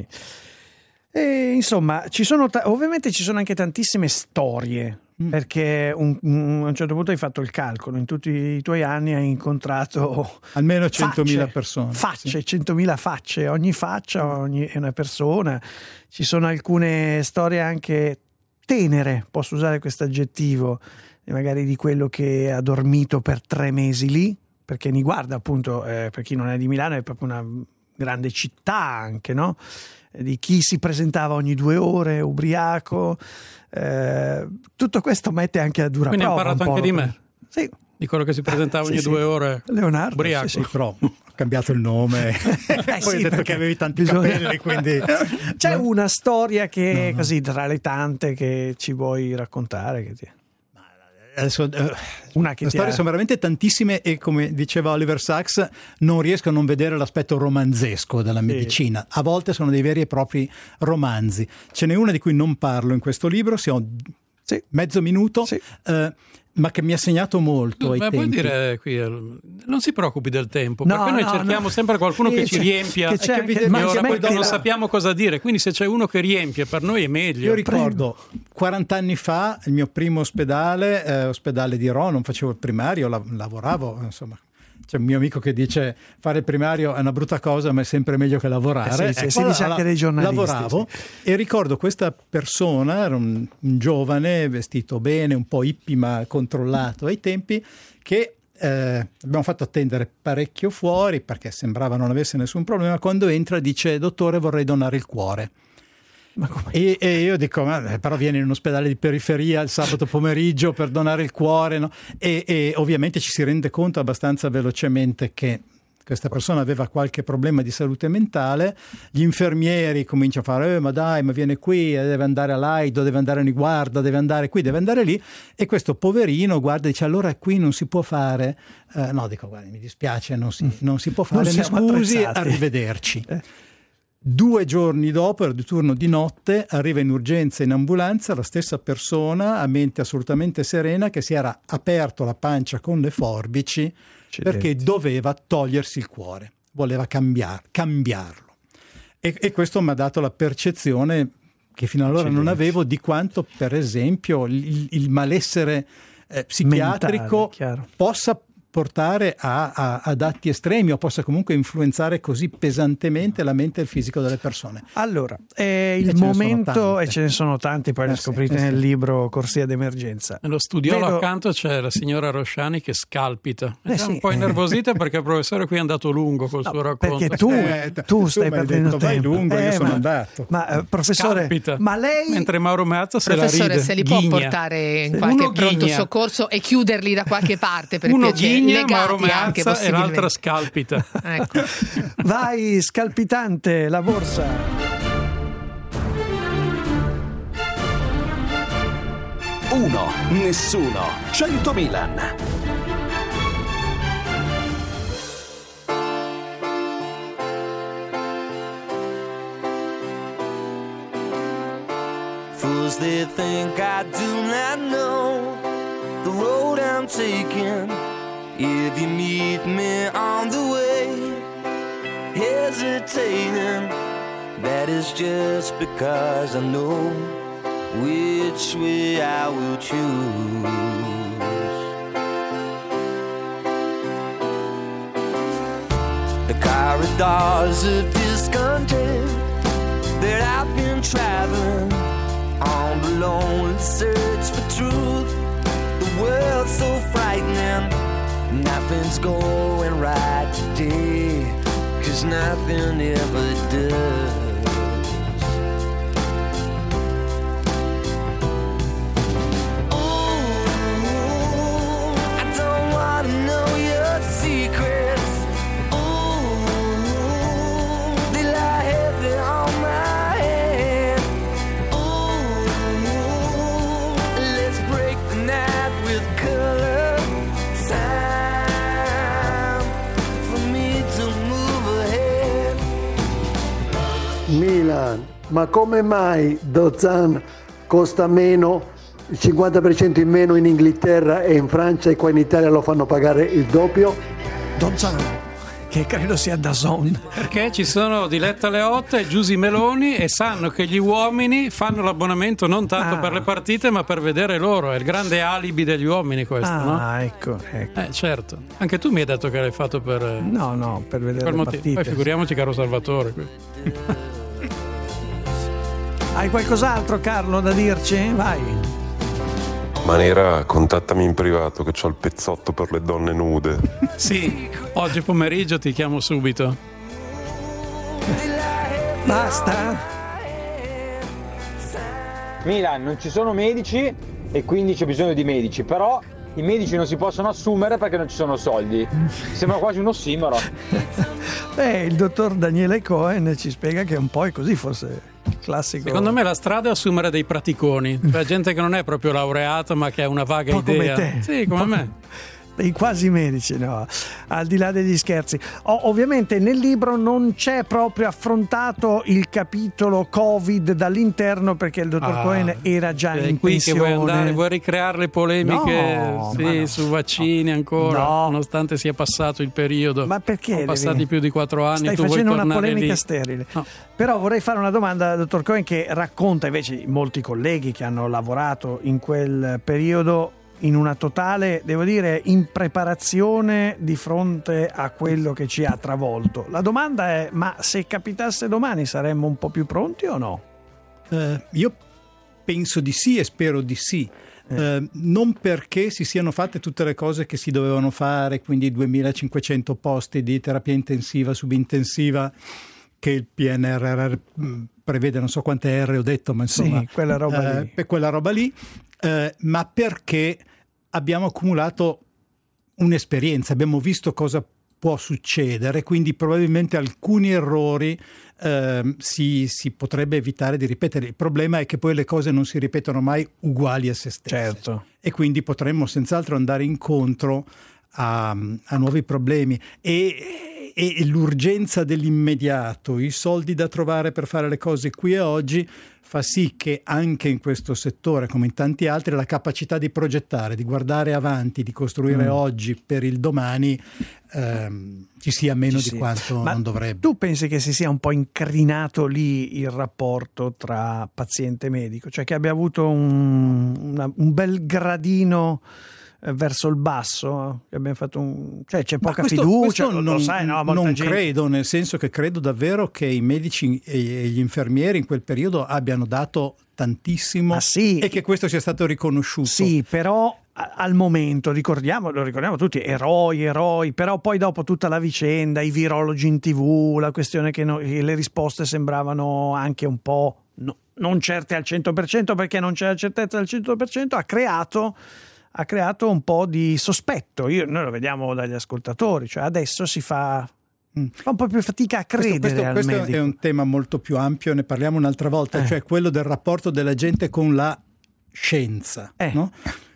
E, insomma, ci sono ta- ovviamente ci sono anche tantissime storie, perché un, un- a un certo punto hai fatto il calcolo, in tutti i tuoi anni hai incontrato Almeno centomila facce, persone. facce, centomila facce, ogni faccia ogni, è una persona. Ci sono alcune storie anche tenere, posso usare questo aggettivo, magari di quello che ha dormito per tre mesi lì, perché Niguarda appunto, eh, per chi non è di Milano, è proprio una grande città anche, no? Di chi si presentava ogni due ore ubriaco, eh, tutto questo mette anche a dura Quindi prova. hanno parlato un anche po' di lo- me. Sì. Di quello che si presentava Sì, ogni sì. due ore. Leonardo, ubriaco. sì, sì. Però ho cambiato il nome, Eh, poi sì, hai detto perché che avevi tanti bisogna- capelli, quindi C'è una storia che No, no. così tra le tante che ci vuoi raccontare? Che ti... Adesso, eh, Una che le ti storie ha- sono veramente tantissime e, come diceva Oliver Sacks, non riesco a non vedere l'aspetto romanzesco della medicina. A volte sono dei veri e propri romanzi. Ce n'è una di cui non parlo in questo libro, siamo Sì. mezzo minuto, Sì. eh, ma che mi ha segnato molto ai Ma tempi. puoi dire qui, eh, non si preoccupi del tempo, No, perché noi no, cerchiamo no. sempre qualcuno Sì, che ci c'è- riempia che c'è e anche- che ma ora poi smettila. non sappiamo cosa dire, quindi se c'è uno che riempie per noi è meglio. Io ricordo quaranta anni fa il mio primo ospedale, eh, ospedale di Rho, non facevo il primario, la- lavoravo, insomma. C'è un mio amico che dice fare il primario è una brutta cosa, ma è sempre meglio che lavorare. Eh sì, sì, Ecco, si dice allora, anche dei giornalisti, Lavoravo e ricordo questa persona, era un, un giovane vestito bene, un po' hippie ma controllato ai tempi, che eh, abbiamo fatto attendere parecchio fuori perché sembrava non avesse nessun problema. Quando entra dice: dottore, vorrei donare il cuore. E, e io dico: ma eh, però vieni in un ospedale di periferia il sabato pomeriggio per donare il cuore, no? e, e ovviamente ci si rende conto abbastanza velocemente che questa persona aveva qualche problema di salute mentale. Gli infermieri cominciano a fare: eh, ma dai, ma viene qui, eh, deve andare all'Aido, deve andare a Niguarda, deve andare qui, deve andare lì. E questo poverino guarda e dice: allora qui non si può fare. Eh, no, dico: guarda, mi dispiace, non si, non si può fare, Non mi siamo scusi, attrezzati. arrivederci. Due giorni dopo, era di turno di notte, arriva in urgenza in ambulanza la stessa persona, a mente assolutamente serena, che si era aperto la pancia con le forbici perché doveva togliersi il cuore, voleva cambiar, cambiarlo. E, e questo mi ha dato la percezione che fino allora non avevo di quanto, per esempio, il, il malessere eh, psichiatrico Mentale, chiaro. possa portare a, a, ad atti estremi o possa comunque influenzare così pesantemente la mente e il fisico delle persone. Allora, è il E ce ne sono momento, tante. e ce ne sono tanti, poi Eh li sì, scoprite eh sì. nel libro Corsia d'emergenza. Nello studiolo Vedo- accanto c'è la signora Rosciani che scalpita. È Eh già sì. un po' innervosita perché il professore qui è andato lungo col suo racconto. Perché tu, Eh, tu tu stai mi hai perdendo detto, vai tempo. lungo, io sono ma, andato. Ma eh, professore, Scalpita. ma lei Mentre Mauro Meazza se la Professore, ride. se li può ghigna. portare in Sì. qualche Uno pronto ghigna. soccorso e chiuderli da qualche parte per Uno piacere, ghigna, Mauro legati anche Meazza e l'altra possibilmente. scalpita. Ecco. vai scalpitante la borsa. Uno, nessuno, cento Milan. Fools, they think I do not know the road I'm taking. If you meet me on the way, hesitating, that is just because I know which way I will choose. The corridors of discontent that I've been traveling on the lonely search for truth. The world's so frightening, nothing's going right today, 'cause nothing ever does. Milan, ma come mai Dozan costa meno, il cinquanta per cento in meno in Inghilterra e in Francia, e qua in Italia lo fanno pagare il doppio? Dozan, che credo sia DAZN. Perché ci sono Diletta Leotta e Giusy Meloni e sanno che gli uomini fanno l'abbonamento non tanto Ah. per le partite ma per vedere loro. È il grande alibi degli uomini questo, Ah, no? ecco, ecco. Eh, certo. Anche tu mi hai detto che l'hai fatto per... No, no, per vedere per le motivo. partite. Poi figuriamoci caro Salvatore. qui. Hai qualcos'altro, Carlo, da dirci? Vai. Manera, contattami in privato che c'ho il pezzotto per le donne nude. Sì, oggi pomeriggio ti chiamo subito. Basta? Milan, non ci sono medici e quindi c'è bisogno di medici, però i medici non si possono assumere perché non ci sono soldi. Sembra quasi un ossimoro. Beh, il dottor Daniele Cohen ci spiega che un po' è così, forse classico. Secondo me la strada è assumere dei praticoni, cioè gente che non è proprio laureata ma che ha una vaga Un po' idea. come te. Sì, come me. Dei quasi medici, no, al di là degli scherzi. O, ovviamente nel libro non c'è proprio affrontato il capitolo Covid dall'interno, perché il dottor Ah, Cohen era già è in qui pensione. che vuoi andare, vuoi ricreare le polemiche No, sì, ma no. su vaccini ancora, No. nonostante sia passato il periodo. Ma perché Sono devi- passati più di quattro anni. Stai tu vuoi facendo una tornare polemica lì. sterile. No. Però vorrei fare una domanda al dottor Cohen, che racconta invece molti colleghi che hanno lavorato in quel periodo in una totale, devo dire, impreparazione di fronte a quello che ci ha travolto. La domanda è: ma se capitasse domani saremmo un po' più pronti o no? Eh, io penso di sì e spero di sì. Eh, non perché si siano fatte tutte le cose che si dovevano fare, quindi duemilacinquecento posti di terapia intensiva, subintensiva, che il P N R R mh, prevede, non so quante R ho detto, ma insomma, Sì, quella roba eh, lì. per quella roba lì, eh, ma perché abbiamo accumulato un'esperienza, abbiamo visto cosa può succedere, quindi probabilmente alcuni errori eh, si, si potrebbe evitare di ripetere. Il problema è che poi le cose non si ripetono mai uguali a se stesse. Certo. E quindi potremmo senz'altro andare incontro a, a nuovi problemi e, e l'urgenza dell'immediato, i soldi da trovare per fare le cose qui e oggi, fa sì che anche in questo settore, come in tanti altri, la capacità di progettare, di guardare avanti, di costruire Mm. oggi per il domani ehm, ci sia meno Ci di sia. quanto Ma non dovrebbe. Tu pensi che si sia un po' incrinato lì il rapporto tra paziente e medico? Cioè che abbia avuto un, una- un bel gradino eh, verso il basso? Che abbiamo fatto un, cioè c'è Ma poca questo- fiducia, questo lo non, sai, no? Molta non gente- credo, nel senso che credo davvero che i medici e gli infermieri in quel periodo abbiano dato tantissimo Ma sì. e che questo sia stato riconosciuto. Sì, però a- al momento, ricordiamo, lo ricordiamo tutti, eroi, eroi, però poi dopo tutta la vicenda, i virologi in tv, la questione che, no- che le risposte sembravano anche un po' no- non certe al cento per cento, perché non c'è la certezza al cento per cento, ha creato, ha creato un po' di sospetto. Io, noi lo vediamo dagli ascoltatori, cioè adesso si fa, fa un po' più fatica a credere Questo, questo, al questo medico. è un tema molto più ampio, ne parliamo un'altra volta, Eh. cioè quello del rapporto della gente con la scienza, Eh. no?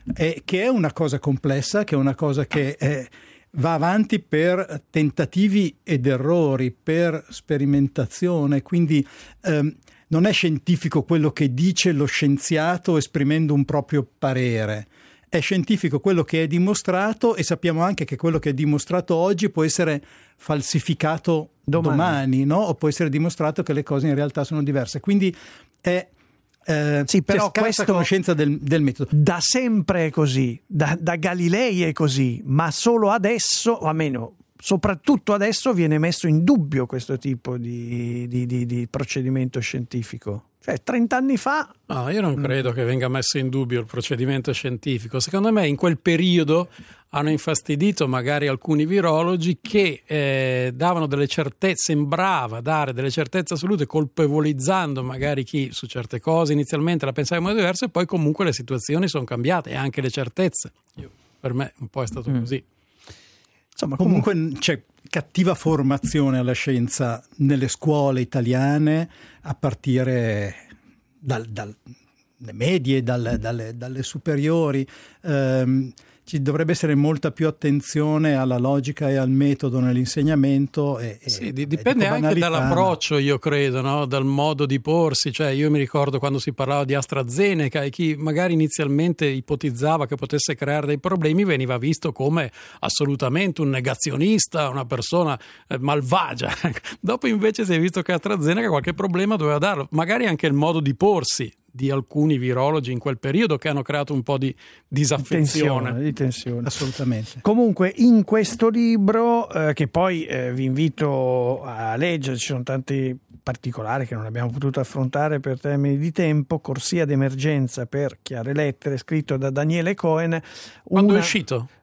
E che è una cosa complessa, che è una cosa che eh, va avanti per tentativi ed errori, per sperimentazione, quindi ehm, non è scientifico quello che dice lo scienziato esprimendo un proprio parere. È scientifico quello che è dimostrato, e sappiamo anche che quello che è dimostrato oggi può essere falsificato Domani. domani, no? O può essere dimostrato che le cose in realtà sono diverse. Quindi è eh, Sì, però c'è scarsa questo- conoscenza del, del metodo. Da sempre è così, da, da Galilei è così, ma solo adesso, o almeno soprattutto adesso, viene messo in dubbio questo tipo di, di- di- di procedimento scientifico. Cioè, trent'anni fa... No, io non credo che venga messo in dubbio il procedimento scientifico. Secondo me in quel periodo hanno infastidito magari alcuni virologi che eh, davano delle certezze, sembrava dare delle certezze assolute, colpevolizzando magari chi su certe cose inizialmente la pensava in modo diverso, e poi comunque le situazioni sono cambiate e anche le certezze. Io, per me un po' è stato Mm. così. Insomma, Comunque c'è cattiva formazione alla scienza nelle scuole italiane, a partire dal, dal, dalle medie, dal, dalle, dalle superiori. Ehm, ci dovrebbe essere molta più attenzione alla logica e al metodo nell'insegnamento. E, e- Sì, di- e dipende dico anche banalità, dall'approccio, io credo, no? Dal modo di porsi. Cioè, io mi ricordo quando si parlava di AstraZeneca e chi magari inizialmente ipotizzava che potesse creare dei problemi veniva visto come assolutamente un negazionista, una persona eh, malvagia. Dopo invece si è visto che AstraZeneca qualche problema doveva darlo, magari anche il modo di porsi di alcuni virologi in quel periodo che hanno creato un po' di disaffezione. tensione, di tensione. Assolutamente. Comunque in questo libro, eh, che poi eh, vi invito a leggere, ci sono tanti particolari che non abbiamo potuto affrontare per termini di tempo, Corsia d'emergenza per chiare lettere, scritto da Daniele Cohen. Quando Una- è uscito?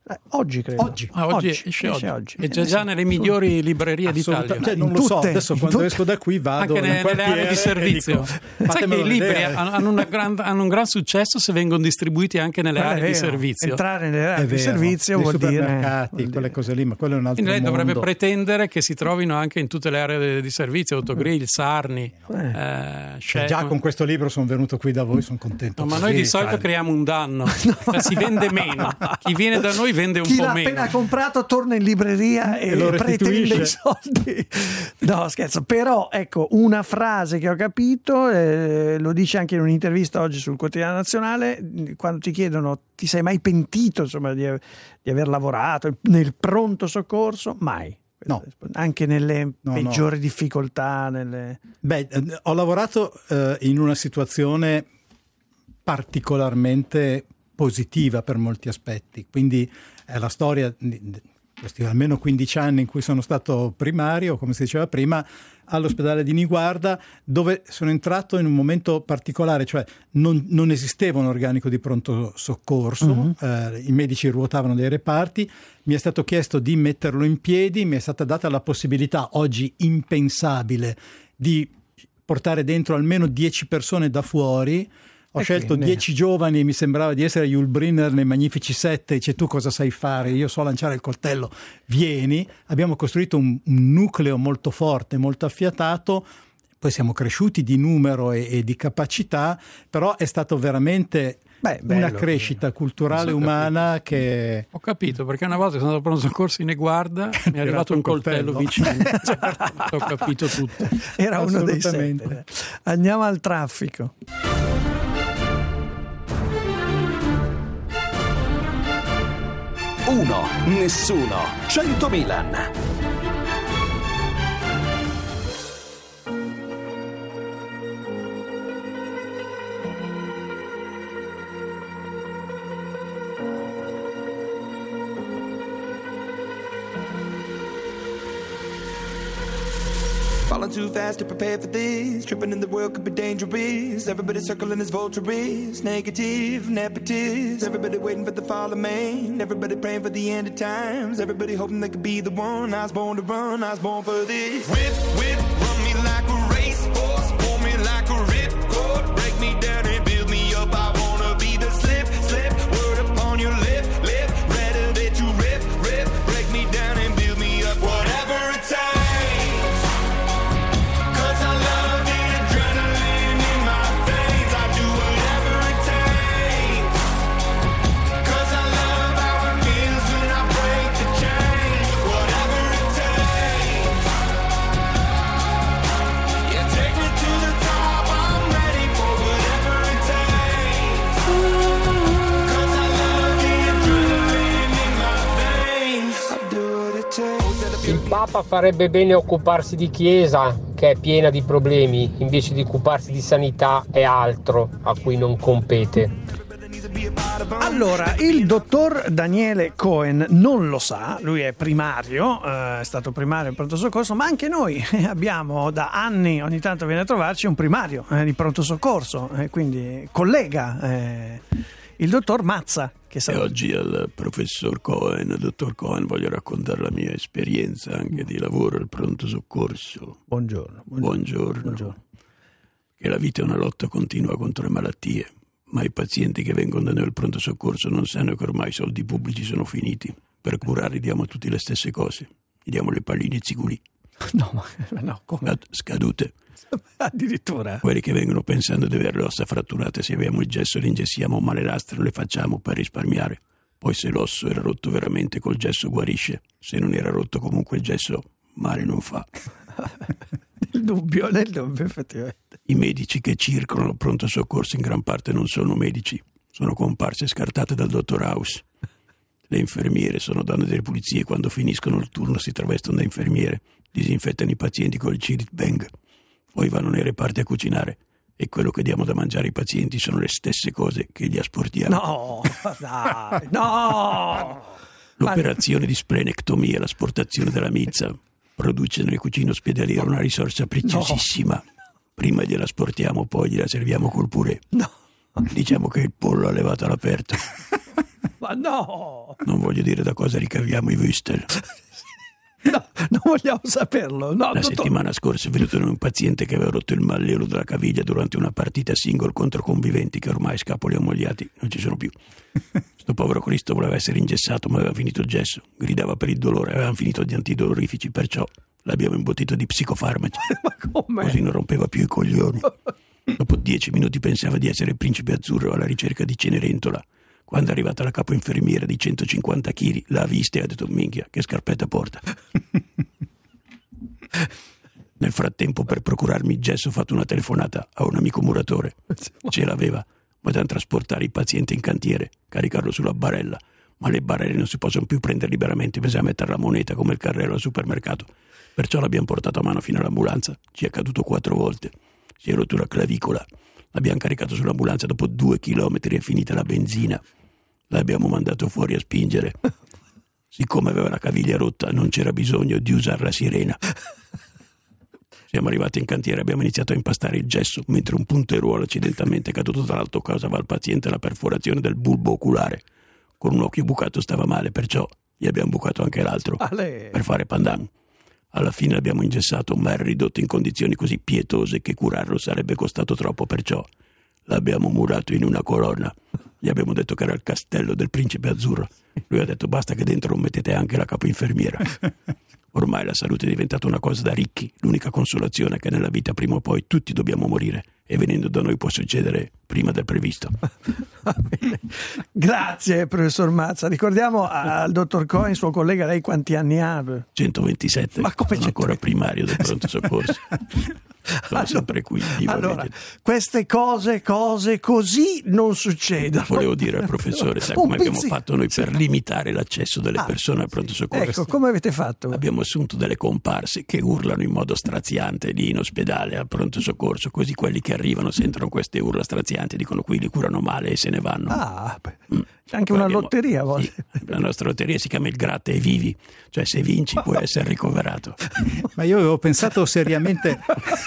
Eh, oggi credo. Oggi. Ah, oggi, Oggi, esce, esce oggi. oggi. È già, già nelle migliori librerie d'Italia. Cioè, non lo so, tutte, adesso in quando tutte. esco da qui vado Anche in nelle, nelle aree di servizio. Dico, Sai che fatemelo i libri vedere. hanno, una gran- hanno un gran successo se vengono distribuiti anche nelle Quello è aree di vero. servizio. Entrare nelle È aree di vero, servizio nei vuol dire, supermercati, vuol quelle dire- cose lì, ma quello è un altro Quindi lei mondo. dovrebbe pretendere che si trovino anche in tutte le aree di servizio, Autogrill, Sarni, eh, Cioè, Chef. già con questo libro sono venuto qui da voi, sono contento. No, ma noi così, di solito sai. creiamo un danno, cioè, si vende meno. Chi viene da noi vende un Chi po' l'ha meno. appena comprato torna in libreria e, E lo pretende restituisce. i soldi. No, scherzo. Però ecco, una frase che ho capito, eh, lo dice anche in un'intervista oggi sul Quotidiano Nazionale, quando ti chiedono ti sei mai pentito, insomma, di, di aver lavorato nel pronto soccorso? Mai. No. Anche nelle No, peggiori no. difficoltà. Nelle... Beh, eh, ho lavorato eh, in una situazione particolarmente positiva per molti aspetti, quindi è la storia di di questi almeno quindici anni in cui sono stato primario, come si diceva prima, all'ospedale di Niguarda, dove sono entrato in un momento particolare, cioè non, non esisteva un organico di pronto soccorso, Mhm. eh, i medici ruotavano dei reparti, mi è stato chiesto di metterlo in piedi, mi è stata data la possibilità, oggi impensabile, di portare dentro almeno dieci persone da fuori. Ho E scelto quindi- dieci giovani, mi sembrava di essere Yul Brynner nei Magnifici Sette, dice tu cosa sai fare, io so lanciare il coltello, vieni. Abbiamo costruito un, un nucleo molto forte, molto affiatato, poi siamo cresciuti di numero e, e di capacità, però è stato veramente Beh, una bello. crescita culturale Non so umana che... Ho capito, perché una volta che sono andato al pronto soccorso in Eguarda mi è arrivato un coltello, coltello. vicino. Ho capito tutto. Era uno dei Assolutamente. sette. Andiamo al traffico. Uno, nessuno, cento Milan. Falling too fast to prepare for this. Tripping in the world could be dangerous. Everybody circling as vultures. Negative, nepotist. Everybody waiting for the fall of man. Everybody praying for the end of times. Everybody hoping they could be the one. I was born to run, I was born for this. Whip, whip, run me like a racehorse. Pull me like a ripcord. Break me down and build me up. I wanna be the slip, slip. Word upon your lip, lip. Rather that you rip, rip. Break me down and build me up. Whatever it takes. Il Papa farebbe bene a occuparsi di Chiesa, che è piena di problemi, invece di occuparsi di sanità e altro a cui non compete. Allora, il dottor Daniele Cohen non lo sa, lui è primario, eh, è stato primario in pronto soccorso, ma anche noi abbiamo da anni, ogni tanto viene a trovarci un primario eh, di pronto soccorso, eh, quindi collega eh, il dottor Mazza. Che E sa... oggi al professor Cohen, dottor Cohen, voglio raccontare la mia esperienza anche di lavoro al pronto soccorso. Buongiorno. Buongiorno. Buongiorno. Che la vita è una lotta continua contro le malattie, ma i pazienti che vengono da noi al pronto soccorso non sanno che ormai i soldi pubblici sono finiti. Per curarli diamo tutti le stesse cose. Gli diamo le palline ziguli. No, ma no, come? Scad- Scadute. Addirittura. Quelli che vengono pensando di avere le ossa fratturate, se abbiamo il gesso li ingessiamo, ma le lastre le facciamo per risparmiare. Poi se l'osso era rotto veramente col gesso guarisce, se non era rotto comunque il gesso male non fa. Nel dubbio, nel dubbio effettivamente. I medici che circolano al pronto soccorso in gran parte non sono medici, sono comparse scartate dal dottor House. Le infermiere sono donne delle pulizie, quando finiscono il turno si travestono da infermiere, disinfettano i pazienti col Cirit Bang. Poi vanno nei reparti a cucinare e quello che diamo da mangiare ai pazienti sono le stesse cose che gli asportiamo. No, dai, no! L'operazione di splenectomia, l'asportazione della mizza, produce nel cucino ospedaliero una risorsa preziosissima. No. Prima gliela asportiamo, poi gliela serviamo col purè. No. Diciamo che il pollo allevato all'aperto. ma no! Non voglio dire da cosa ricaviamo i Wüstel. No, non vogliamo saperlo. No, La dottor... settimana scorsa è venuto un paziente che aveva rotto il mallelo della caviglia durante una partita single contro conviventi che ormai scapoli ammogliati non ci sono più. Sto povero Cristo voleva essere ingessato ma aveva finito il gesso, gridava per il dolore, avevano finito gli antidolorifici, perciò l'abbiamo imbottito di psicofarmaci. Ma come? Così non rompeva più i coglioni. Dopo dieci minuti pensava di essere il principe azzurro alla ricerca di Cenerentola. Quando è arrivata la capo infermiera di centocinquanta chili, l'ha vista e ha detto: minchia, che scarpetta porta. Nel frattempo, per procurarmi il gesso, ho fatto una telefonata a un amico muratore. Ce l'aveva. Potevano trasportare il paziente in cantiere, caricarlo sulla barella. Ma le barelle non si possono più prendere liberamente, bisogna mettere la moneta come il carrello al supermercato. Perciò l'abbiamo portato a mano fino all'ambulanza. Ci è caduto quattro volte. Si è rotto una clavicola. L'abbiamo caricato sull'ambulanza, dopo due chilometri è finita la benzina. L'abbiamo mandato fuori a spingere. Siccome aveva la caviglia rotta non c'era bisogno di usare la sirena. Siamo arrivati in cantiere e abbiamo iniziato a impastare il gesso, mentre un punteruolo accidentalmente caduto dall'alto causava al paziente la perforazione del bulbo oculare. Con un occhio bucato stava male, perciò gli abbiamo bucato anche l'altro. Ale. Per fare pandan. Alla fine l'abbiamo ingessato, ma era ridotto in condizioni così pietose che curarlo sarebbe costato troppo, perciò l'abbiamo murato in una colonna. Gli abbiamo detto che era il castello del principe azzurro. Lui ha detto: basta che dentro non mettete anche la capo infermiera. Ormai la salute è diventata una cosa da ricchi. L'unica consolazione è che nella vita prima o poi tutti dobbiamo morire, e venendo da noi può succedere prima del previsto. Grazie professor Mazza. Ricordiamo al dottor Cohen, suo collega, lei quanti anni ha? centoventisette. Ma come sono ancora primario del pronto soccorso. Sono allora, sempre qui. Viva allora, legge. queste cose, cose così non succedono. Volevo dire al professore, sai Un come abbiamo pizzi- fatto noi per limitare l'accesso delle Ah, persone al pronto soccorso? Ecco, come avete fatto? Abbiamo assunto delle comparse che urlano in modo straziante lì in ospedale al pronto soccorso, così quelli che arrivano sentono queste urla strazianti, dicono: qui li curano male e se ne vanno. Ah, beh, Mm. c'è anche Poi una abbiamo- lotteria a volte. Sì, la nostra lotteria si chiama il Gratta e Vivi, cioè se vinci puoi essere ricoverato. Ma io avevo pensato seriamente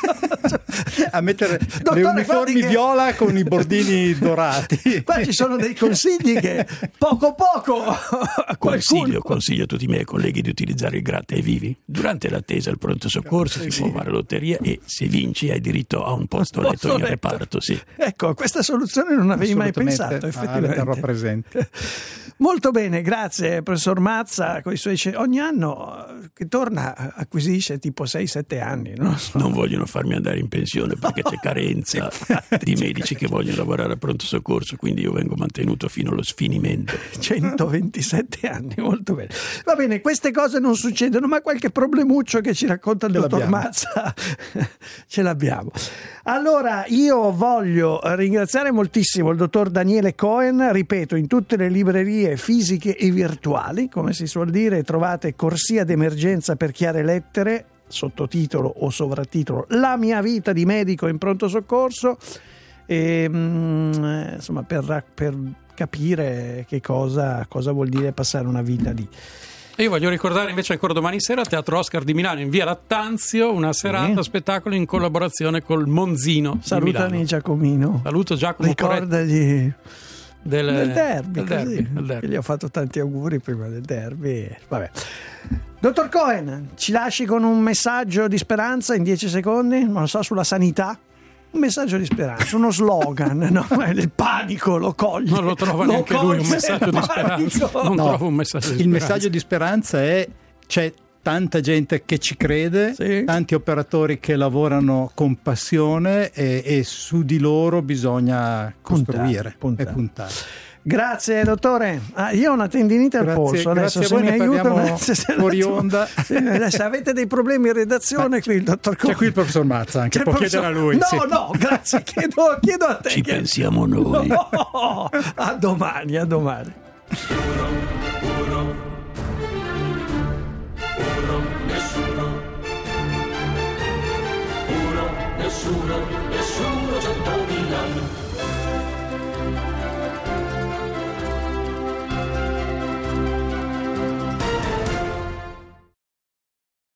a mettere Dottore, le uniformi guardi che- viola con i bordini dorati. Qua ci sono dei consigli che poco poco Consiglio, consiglio a tutti i miei colleghi di utilizzare il Gratta e Vivi. Durante l'attesa al pronto soccorso si può fare lotteria e se vinci hai diritto a un posto letto in letto. reparto. Sì. Ecco, a questa soluzione non avevi mai Assolutamente. pensato, Ah, effettivamente. le terrò presente. Molto bene, grazie professor Mazza. Con i suoi ce- ogni anno eh, che torna acquisisce tipo sei sette anni, non so. Non vogliono farmi andare in pensione perché c'è carenza di medici che vogliono lavorare al pronto soccorso, quindi io vengo mantenuto fino allo sfinimento. centoventisette anni, molto bene. Va bene, queste cose non succedono, ma qualche problemuccio che ci racconta il Ce dottor l'abbiamo. Mazza ce l'abbiamo. Allora, io voglio ringraziare moltissimo il dottor Daniele Cohen, ripeto, in tutte le librerie fisiche e virtuali, come si suol dire, trovate Corsia d'emergenza per chiare lettere, sottotitolo o sovrattitolo La mia vita di medico in pronto soccorso, e, mm, insomma per, per capire che cosa, cosa vuol dire passare una vita lì. E io voglio ricordare invece ancora domani sera Teatro Oscar di Milano in via Lattanzio, una serata spettacolo in collaborazione col Monzino di Salutami Milano. Giacomino, Saluto Giacomo Poretti ricordagli del, del derby, del derby, così, del derby. che gli ho fatto tanti auguri prima del derby. Vabbè. Dottor Cohen, ci lasci con un messaggio di speranza in dieci secondi, non so, sulla sanità? Un messaggio di speranza, uno slogan, no? Il panico lo coglie. Non lo trova lo neanche lui un coglie messaggio il di speranza. panico. Non No, trovo un messaggio di il speranza. messaggio di speranza è: c'è tanta gente che ci crede, Sì. tanti operatori che lavorano con passione e, e su di loro bisogna costruire puntare. e puntare. Grazie dottore. Ah, io ho una tendinite al Grazie- polso adesso, grazie a se voi, mi ne aiuta parliamo se- se- fuori onda. Sì, se avete dei problemi in redazione, qui il dottor Cohen. C'è qui il professor Mazza, anche C'è può il chiedere a lui. No, sì. no, grazie, chiedo, chiedo a te. Ci chiedo- pensiamo noi. No, a domani, a domani. Uno, nessuno. Uno, nessuno, nessuno, centomila.